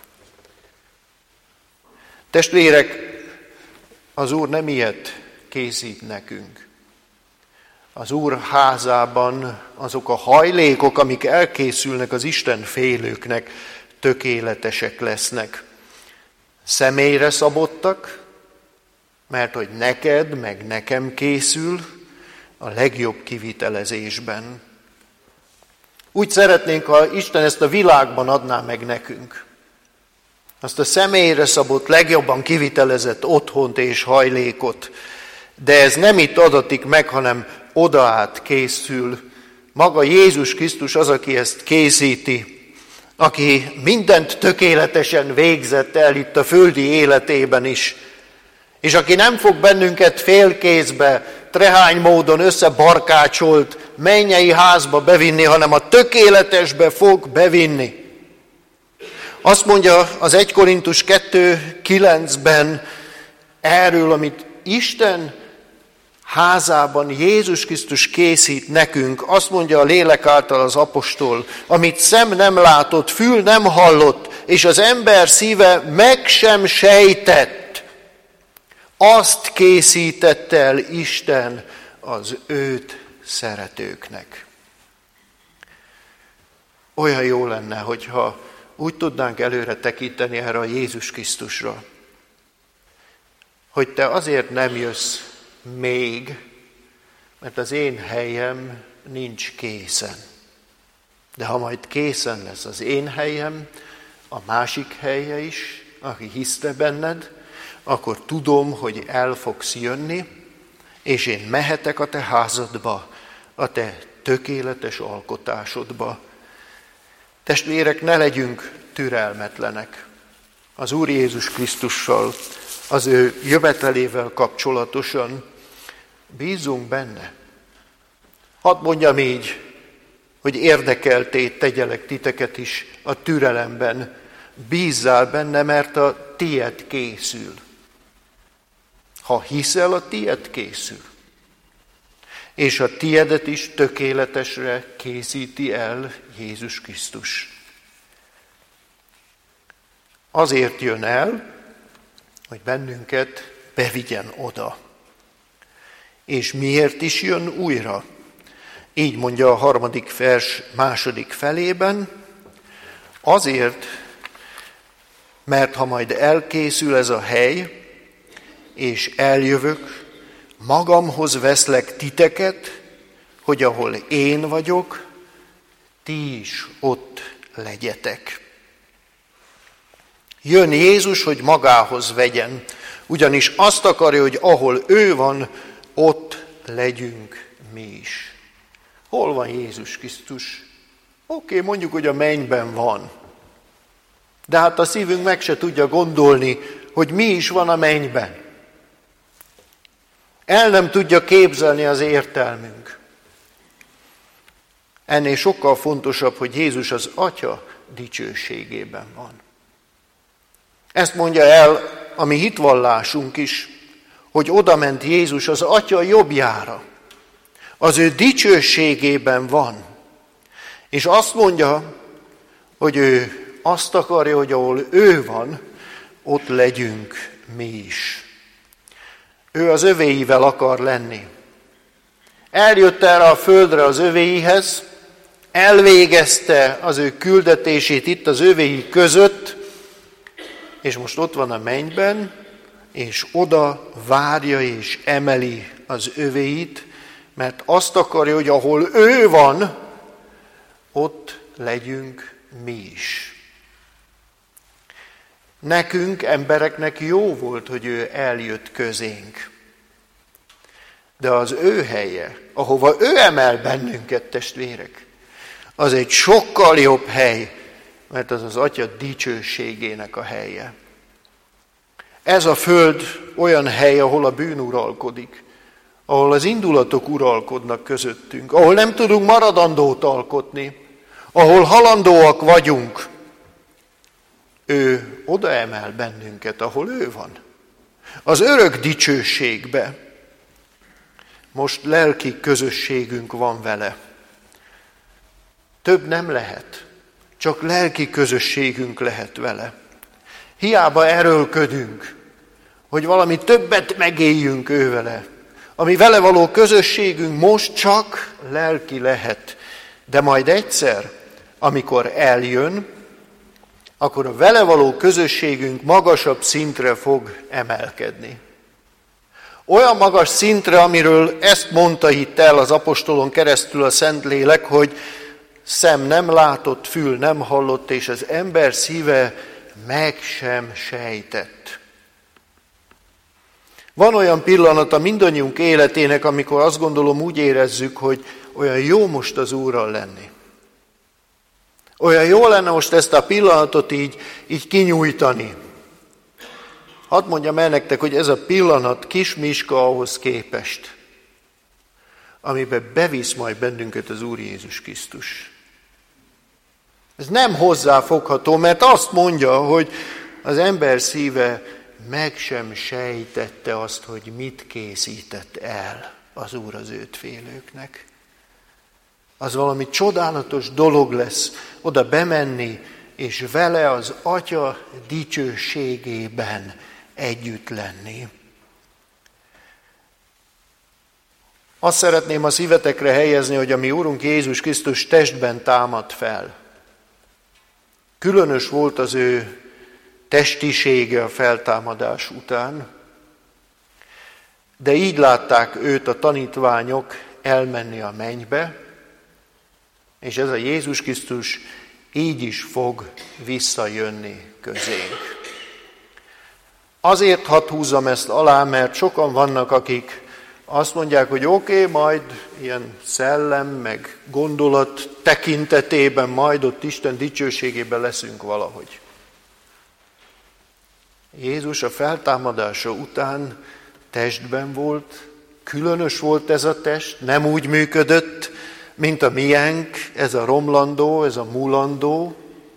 Testvérek, az Úr nem ilyet készít nekünk. Az Úr házában azok a hajlékok, amik elkészülnek az Isten félőknek, tökéletesek lesznek. Személyre szabottak, mert hogy neked, meg nekem készül a legjobb kivitelezésben. Úgy szeretnénk, ha Isten ezt a világban adná meg nekünk. Azt a személyre szabott, legjobban kivitelezett otthont és hajlékot. De ez nem itt adatik meg, hanem odaát készül. Maga Jézus Krisztus az, aki ezt készíti, aki mindent tökéletesen végzett el itt a földi életében is, és aki nem fog bennünket félkézbe, trehány módon összebarkácsolt mennyei házba bevinni, hanem a tökéletesbe fog bevinni. Azt mondja az 1 Korintus 2:9-ben erről, amit Isten házában Jézus Krisztus készít nekünk, azt mondja a lélek által az apostol, amit szem nem látott, fül nem hallott, és az ember szíve meg sem sejtett, azt készítette el Isten az őt szeretőknek. Olyan jó lenne, hogyha úgy tudnánk előre tekinteni erre a Jézus Krisztusra, hogy te azért nem jössz még, mert az én helyem nincs készen. De ha majd készen lesz az én helyem, a másik helye is, aki hiszne benned, akkor tudom, hogy el fogsz jönni, és én mehetek a te házadba, a te tökéletes alkotásodba. Testvérek, ne legyünk türelmetlenek az Úr Jézus Krisztussal, az ő jövetelével kapcsolatosan. Bízzunk benne. Hadd mondjam így, hogy érdekelté tegyelek titeket is a türelemben. Bízzál benne, mert a tied készül. Ha hiszel, a tied készül. És a tiedet is tökéletesre készíti el Jézus Krisztus. Azért jön el, hogy bennünket bevigyen oda. És miért is jön újra? Így mondja a 3. vers 2. felében, azért, mert ha majd elkészül ez a hely, és eljövök, magamhoz veszlek titeket, hogy ahol én vagyok, ti is ott legyetek. Jön Jézus, hogy magához vegyen, ugyanis azt akarja, hogy ahol ő van, ott legyünk mi is. Hol van Jézus Krisztus? Oké, mondjuk, hogy a mennyben van. De hát a szívünk meg se tudja gondolni, hogy mi is van a mennyben. El nem tudja képzelni az értelmünk. Ennél sokkal fontosabb, hogy Jézus az Atya dicsőségében van. Ezt mondja el a mi hitvallásunk is, hogy odament Jézus az Atya jobbjára. Az ő dicsőségében van. És azt mondja, hogy ő azt akarja, hogy ahol ő van, ott legyünk mi is. Ő az övéivel akar lenni. Eljött erre a földre az övéihez, elvégezte az ő küldetését itt az övéi között, és most ott van a mennyben, és oda várja és emeli az övéit, mert azt akarja, hogy ahol ő van, ott legyünk mi is. Nekünk, embereknek jó volt, hogy ő eljött közénk. De az ő helye, ahova ő emel bennünket, testvérek, az egy sokkal jobb hely, mert az az Atya dicsőségének a helye. Ez a föld olyan hely, ahol a bűn uralkodik, ahol az indulatok uralkodnak közöttünk, ahol nem tudunk maradandót alkotni, ahol halandóak vagyunk. Ő oda emel bennünket, ahol ő van. Az örök dicsőségbe. Most lelki közösségünk van vele. Több nem lehet, csak lelki közösségünk lehet vele. Hiába erőlködünk, hogy valami többet megéljünk ő vele. Ami vele való közösségünk most csak lelki lehet, de majd egyszer, amikor eljön, akkor a vele való közösségünk magasabb szintre fog emelkedni. Olyan magas szintre, amiről ezt mondta itt el az apostolon keresztül a Szentlélek, hogy szem nem látott, fül nem hallott, és az ember szíve meg sem sejtett. Van olyan pillanata mindannyiunk életének, amikor azt gondolom, úgy érezzük, hogy olyan jó most az Úrral lenni. Olyan jó lenne most ezt a pillanatot így kinyújtani. Hadd mondjam el nektek, hogy ez a pillanat kis miska ahhoz képest, amiben bevisz majd bennünket az Úr Jézus Krisztus. Ez nem hozzáfogható, mert azt mondja, hogy az ember szíve meg sem sejtette azt, hogy mit készített el az Úr az őt félőknek. Az valami csodálatos dolog lesz oda bemenni, és vele az Atya dicsőségében együtt lenni. Azt szeretném a szívetekre helyezni, hogy a mi Úrunk Jézus Krisztus testben támad fel. Különös volt az ő testisége a feltámadás után, de így látták őt a tanítványok elmenni a mennybe, és ez a Jézus Krisztus így is fog visszajönni közénk. Azért hadd húzzam ezt alá, mert sokan vannak, akik azt mondják, hogy oké, majd ilyen szellem, meg gondolat tekintetében, majd ott Isten dicsőségében leszünk valahogy. Jézus a feltámadása után testben volt, különös volt ez a test, nem úgy működött, mint a miénk, ez a romlandó, ez a múlandó,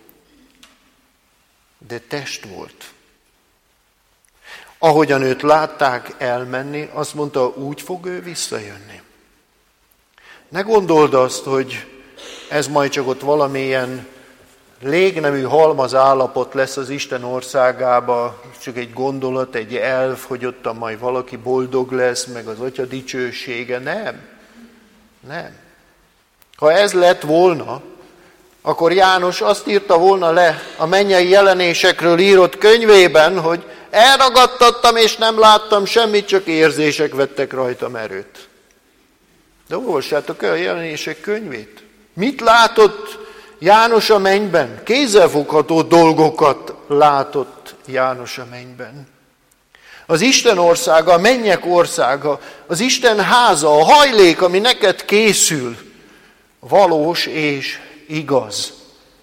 de test volt. Ahogyan őt látták elmenni, azt mondta, úgy fog ő visszajönni. Ne gondold azt, hogy ez majd csak ott valamilyen légnemű halmaz állapot lesz az Isten országába, csak egy gondolat, egy elv, hogy ott majd valaki boldog lesz, meg az Atya dicsősége. Nem. Ha ez lett volna, akkor János azt írta volna le a mennyei jelenésekről írott könyvében, hogy elragadtattam és nem láttam semmit, csak érzések vettek rajtam erőt. De olvassátok el a jelenések könyvét. Mit látott János a mennyben? Kézzelfogható dolgokat látott János a mennyben. Az Isten országa, a mennyek országa, az Isten háza, a hajlék, ami neked készül, valós és igaz.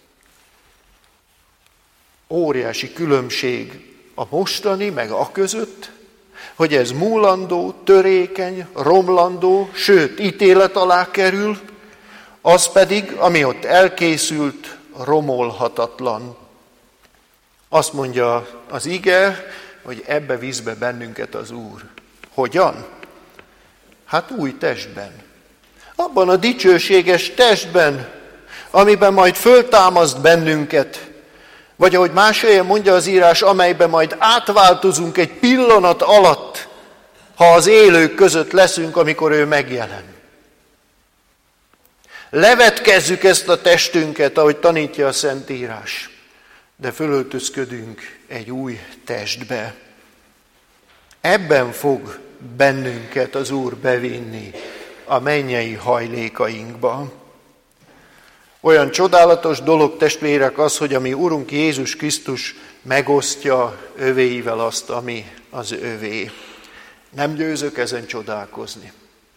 Óriási különbség a mostani, meg a között, hogy ez múlandó, törékeny, romlandó, sőt, ítélet alá kerül, az pedig, ami ott elkészült, romolhatatlan. Azt mondja az ige, hogy ebbe visz be bennünket az Úr. Hogyan? Hát új testben. Abban a dicsőséges testben, amiben majd föltámaszt bennünket, vagy ahogy más helyen mondja az írás, amelyben majd átváltozunk egy pillanat alatt, ha az élők között leszünk, amikor ő megjelen. Levetkezzük ezt a testünket, ahogy tanítja a Szentírás, de fölöltözködünk egy új testbe. Ebben fog bennünket az Úr bevinni a mennyei hajlékainkba. Olyan csodálatos dolog, testvérek, az, hogy a mi Urunk Jézus Krisztus megosztja övéivel azt, ami az övé. Nem győzök ezen csodálkozni.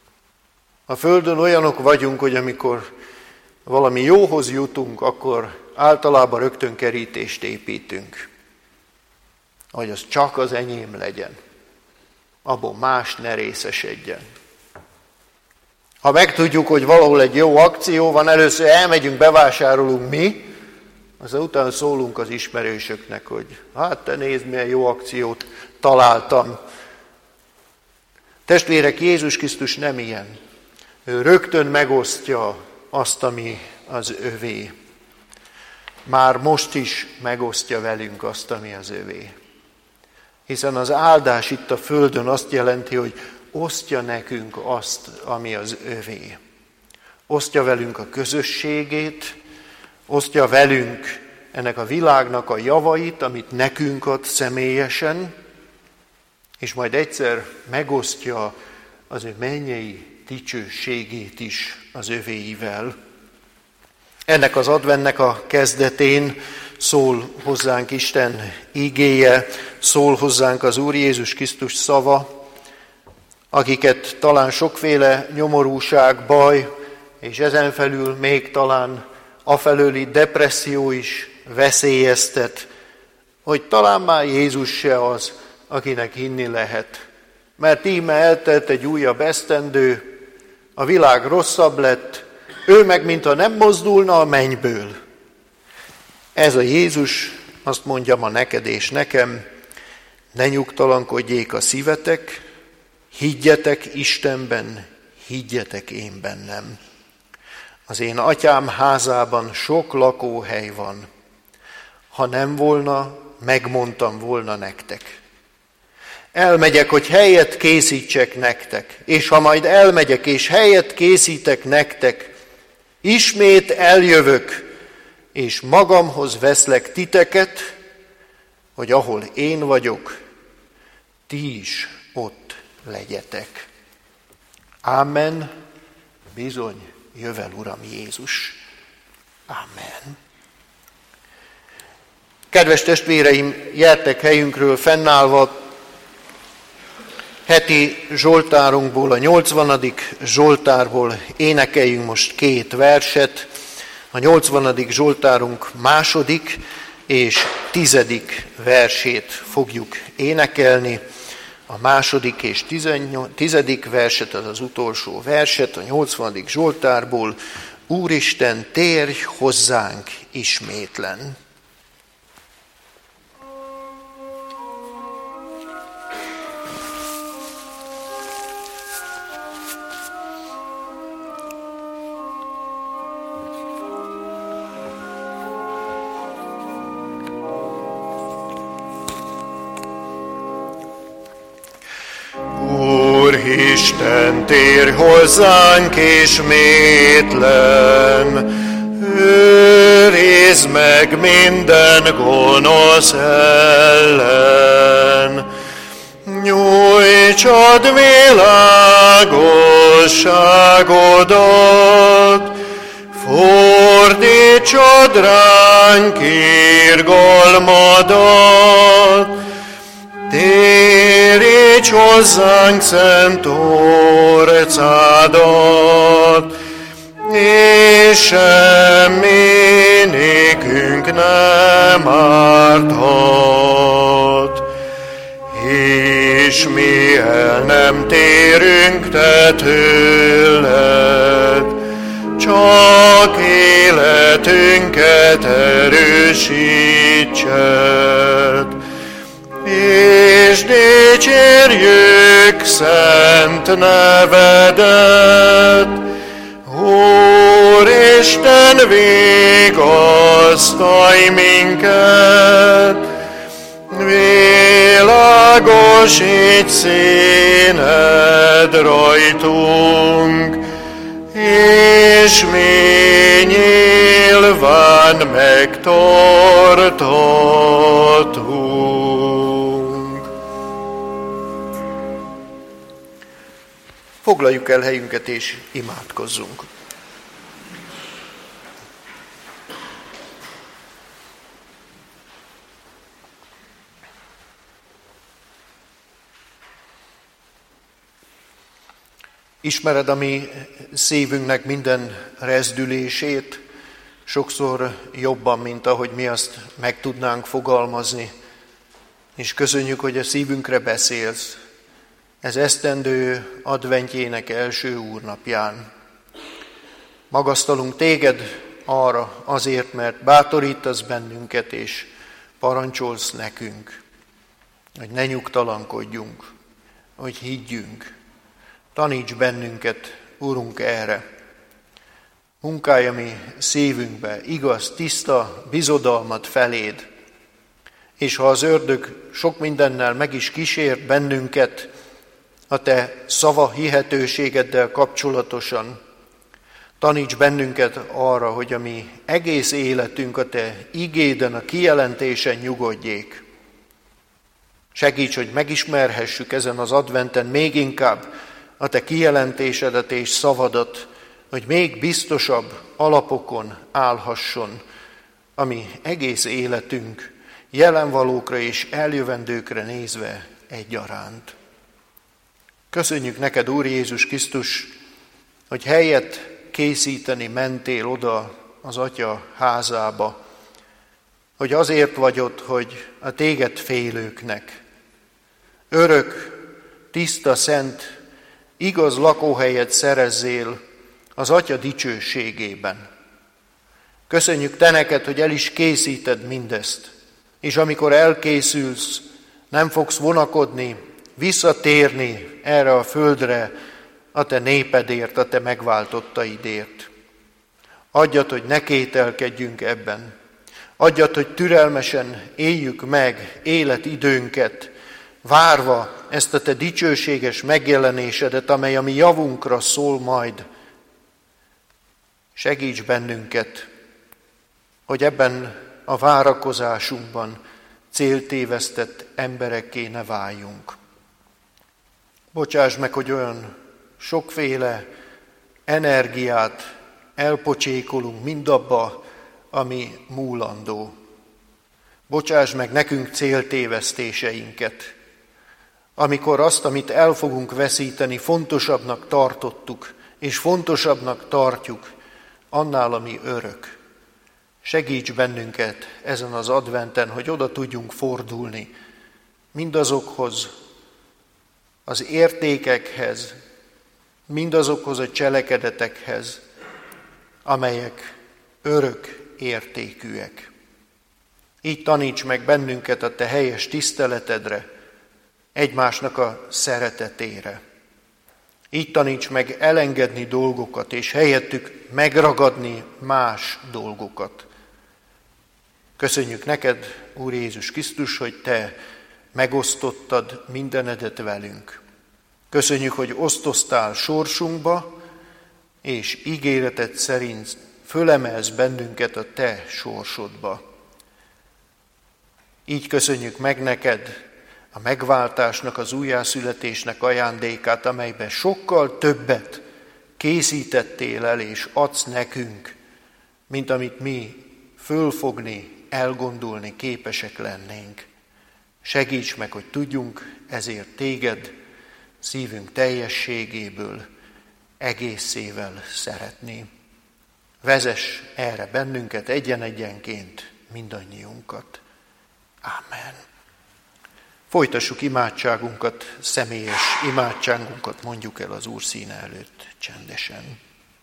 A Földön olyanok vagyunk, hogy amikor valami jóhoz jutunk, akkor általában rögtön kerítést építünk. Hogy az csak az enyém legyen. Abból más ne részesedjen. Ha megtudjuk, hogy valahol egy jó akció van, először elmegyünk, bevásárolunk mi, aztán utána szólunk az ismerősöknek, hogy hát te nézd, milyen jó akciót találtam. Testvérek, Jézus Krisztus nem ilyen. Ő rögtön megosztja azt, ami az övé. Már most is megosztja velünk azt, ami az övé. Hiszen az áldás itt a földön azt jelenti, hogy osztja nekünk azt, ami az övé. Osztja velünk a közösségét, osztja velünk ennek a világnak a javait, amit nekünk ad személyesen, és majd egyszer megosztja az ő mennyei dicsőségét is az övéivel. Ennek az adventnek a kezdetén szól hozzánk Isten igéje, szól hozzánk az Úr Jézus Krisztus szava, akiket talán sokféle nyomorúság, baj, és ezen felül még talán afelőli depresszió is veszélyeztet, hogy talán már Jézus se az, akinek hinni lehet. Mert íme eltelt egy újabb esztendő, a világ rosszabb lett, ő meg mintha nem mozdulna a mennyből. Ez a Jézus azt mondja ma neked és nekem, ne nyugtalankodjék a szívetek, higgyetek Istenben, higgyetek én bennem. Az én atyám házában sok lakóhely van. Ha nem volna, megmondtam volna nektek. Elmegyek, hogy helyet készítsek nektek, és ha majd elmegyek, és helyet készítek nektek, ismét eljövök, és magamhoz veszlek titeket, hogy ahol én vagyok, ti is ott legyetek. Ámen, bizony, jövel Uram Jézus. Ámen. Kedves testvéreim, gyertek helyünkről fennállva, heti zsoltárunkból, a 80. zsoltárból énekeljünk most 2 verset. A 80. zsoltárunk 2. és 10. versét fogjuk énekelni. A 2. és 10. verset, az utolsó verset, a 80. zsoltárból. Úristen, térj hozzánk ismétlen! Isten, térj hozzánk ismétlen, őrizd meg minden gonosz ellen. Nyújtsad világosságodat, fordítsad ránk irgalmadat, téríts hozzánk szent orcádat, és semmi nékünk nem árthat. És mi el nem térünk te tőled, csak életünket erősítsed, és dicsérjük szent nevedet. Úristen, vigasztalj minket, világosíts színed rajtunk, és mi nyilván megtarthatunk. Foglaljuk el helyünket és imádkozzunk. Ismered a mi szívünknek minden rezdülését, sokszor jobban, mint ahogy mi azt meg tudnánk fogalmazni, és köszönjük, hogy a szívünkre beszélsz. Ez esztendő adventjének első úrnapján. Magasztalunk téged arra azért, mert bátorítasz bennünket, és parancsolsz nekünk, hogy ne nyugtalankodjunk, hogy higgyünk. Taníts bennünket, Urunk, erre. Munkálj a mi szívünkbe igaz, tiszta bizodalmat feléd, és ha az ördög sok mindennel meg is kísért bennünket, a te szava hihetőségeddel kapcsolatosan, taníts bennünket arra, hogy a mi egész életünk a te igéden, a kijelentésen nyugodjék. Segíts, hogy megismerhessük ezen az adventen még inkább a te kijelentésedet és szavadat, hogy még biztosabb alapokon állhasson a mi egész életünk, jelenvalókra és eljövendőkre nézve egyaránt. Köszönjük neked, Úr Jézus Krisztus, hogy helyet készíteni mentél oda az Atya házába, hogy azért vagy ott, hogy a téged félőknek örök, tiszta, szent, igaz lakóhelyet szerezzél az Atya dicsőségében. Köszönjük te neked, hogy el is készíted mindezt, és amikor elkészülsz, nem fogsz vonakodni, visszatérni erre a földre a te népedért, a te megváltottaidért. Adjad, hogy ne kételkedjünk ebben. Adjad, hogy türelmesen éljük meg életidőnket, várva ezt a te dicsőséges megjelenésedet, amely a mi javunkra szól majd. Segíts bennünket, hogy ebben a várakozásunkban céltévesztett emberekké ne váljunk. Bocsáss meg, hogy olyan sokféle energiát elpocsékolunk mindabba, ami múlandó. Bocsáss meg nekünk céltévesztéseinket, amikor azt, amit el fogunk veszíteni, fontosabbnak tartottuk, és fontosabbnak tartjuk annál, ami örök. Segíts bennünket ezen az adventen, hogy oda tudjunk fordulni mindazokhoz az értékekhez, mindazokhoz a cselekedetekhez, amelyek örök értékűek. Így taníts meg bennünket a te helyes tiszteletedre, egymásnak a szeretetére. Így taníts meg elengedni dolgokat, és helyettük megragadni más dolgokat. Köszönjük neked, Úr Jézus Krisztus, hogy te megosztottad mindenedet velünk. Köszönjük, hogy osztoztál sorsunkba, és ígéreted szerint fölemelsz bennünket a te sorsodba. Így köszönjük meg neked a megváltásnak, az újjászületésnek ajándékát, amelyben sokkal többet készítettél el és adsz nekünk, mint amit mi fölfogni, elgondolni képesek lennénk. Segíts meg, hogy tudjunk ezért téged szívünk teljességéből, egészével szeretni. Vezess erre bennünket egyen-egyenként mindannyiunkat. Ámen. Folytassuk imádságunkat, személyes imádságunkat mondjuk el az Úr színe előtt csendesen.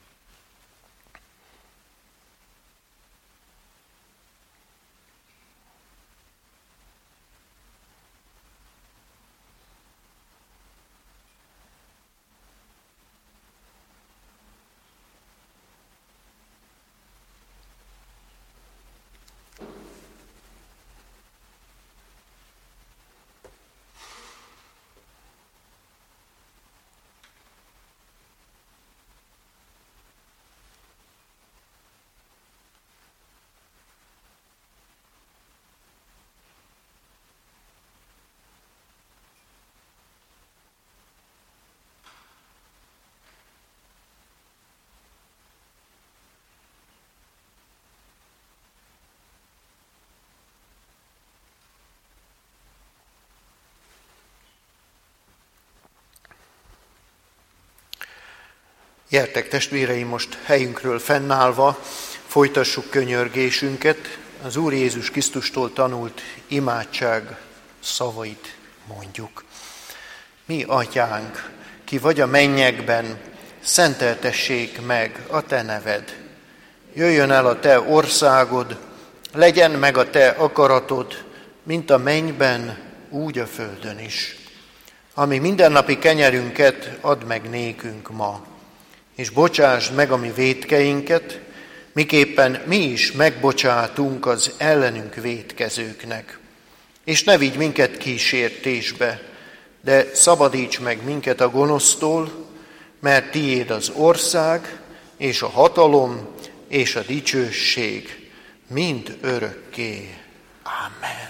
Gyertek, testvéreim, most helyünkről fennállva folytassuk könyörgésünket, az Úr Jézus Krisztustól tanult imádság szavait mondjuk. Mi, Atyánk, ki vagy a mennyekben, szenteltessék meg a te neved. Jöjjön el a te országod, legyen meg a te akaratod, mint a mennyben, úgy a földön is. Ami mindennapi kenyerünket add meg nékünk ma, és bocsásd meg a mi vétkeinket, miképpen mi is megbocsátunk az ellenünk vétkezőknek. És ne vigy minket kísértésbe, de szabadíts meg minket a gonosztól, mert tiéd az ország, és a hatalom, és a dicsőség, mind örökké. Ámen.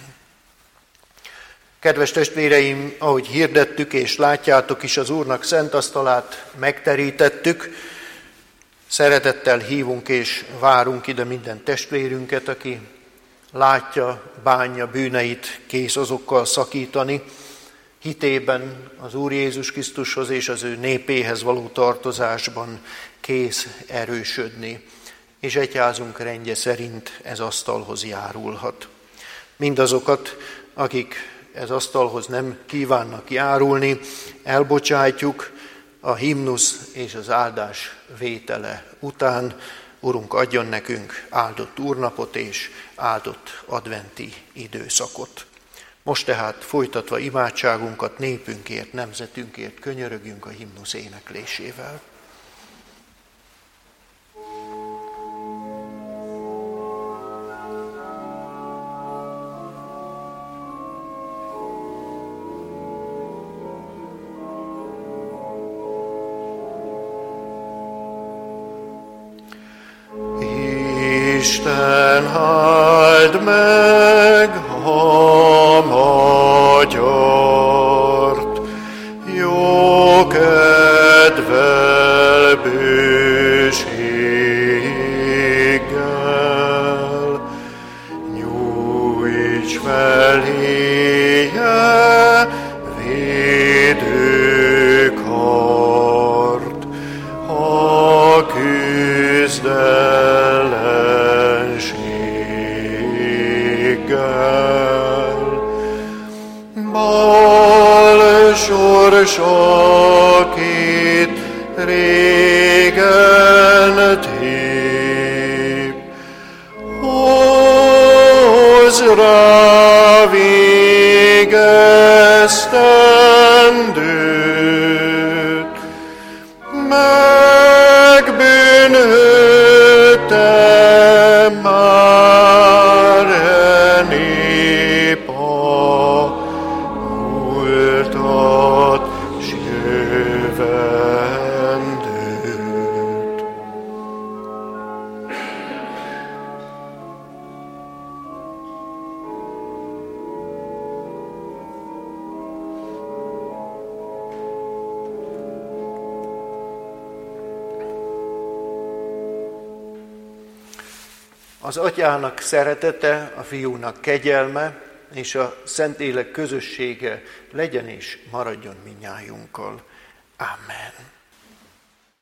Kedves testvéreim, ahogy hirdettük és látjátok is, az Úrnak szent asztalát megterítettük. Szeretettel hívunk és várunk ide minden testvérünket, aki látja, bánja bűneit, kész azokkal szakítani, hitében az Úr Jézus Krisztushoz és az ő népéhez való tartozásban kész erősödni, és egyházunk rendje szerint ez asztalhoz járulhat. Mindazokat, akik ez asztalhoz nem kívánnak járulni, elbocsátjuk a himnusz és az áldás vétele után. Urunk, adjon nekünk áldott úrnapot és áldott adventi időszakot. Most tehát folytatva imádságunkat népünkért, nemzetünkért könyörögjünk a himnusz éneklésével. Isten, áld meg a magyart, jó kedvel, bőséggel, nyújts feléje védőkart, ha küzd ellenséggel. Bal sorsakét régen tép, hozz rá végeztendőt, megbűnhődtem már nép a múltat s jövendőt. Az Atyának szeretete, a Fiúnak kegyelme és a Szentlélek közössége legyen és maradjon mindnyájunkkal. Amen.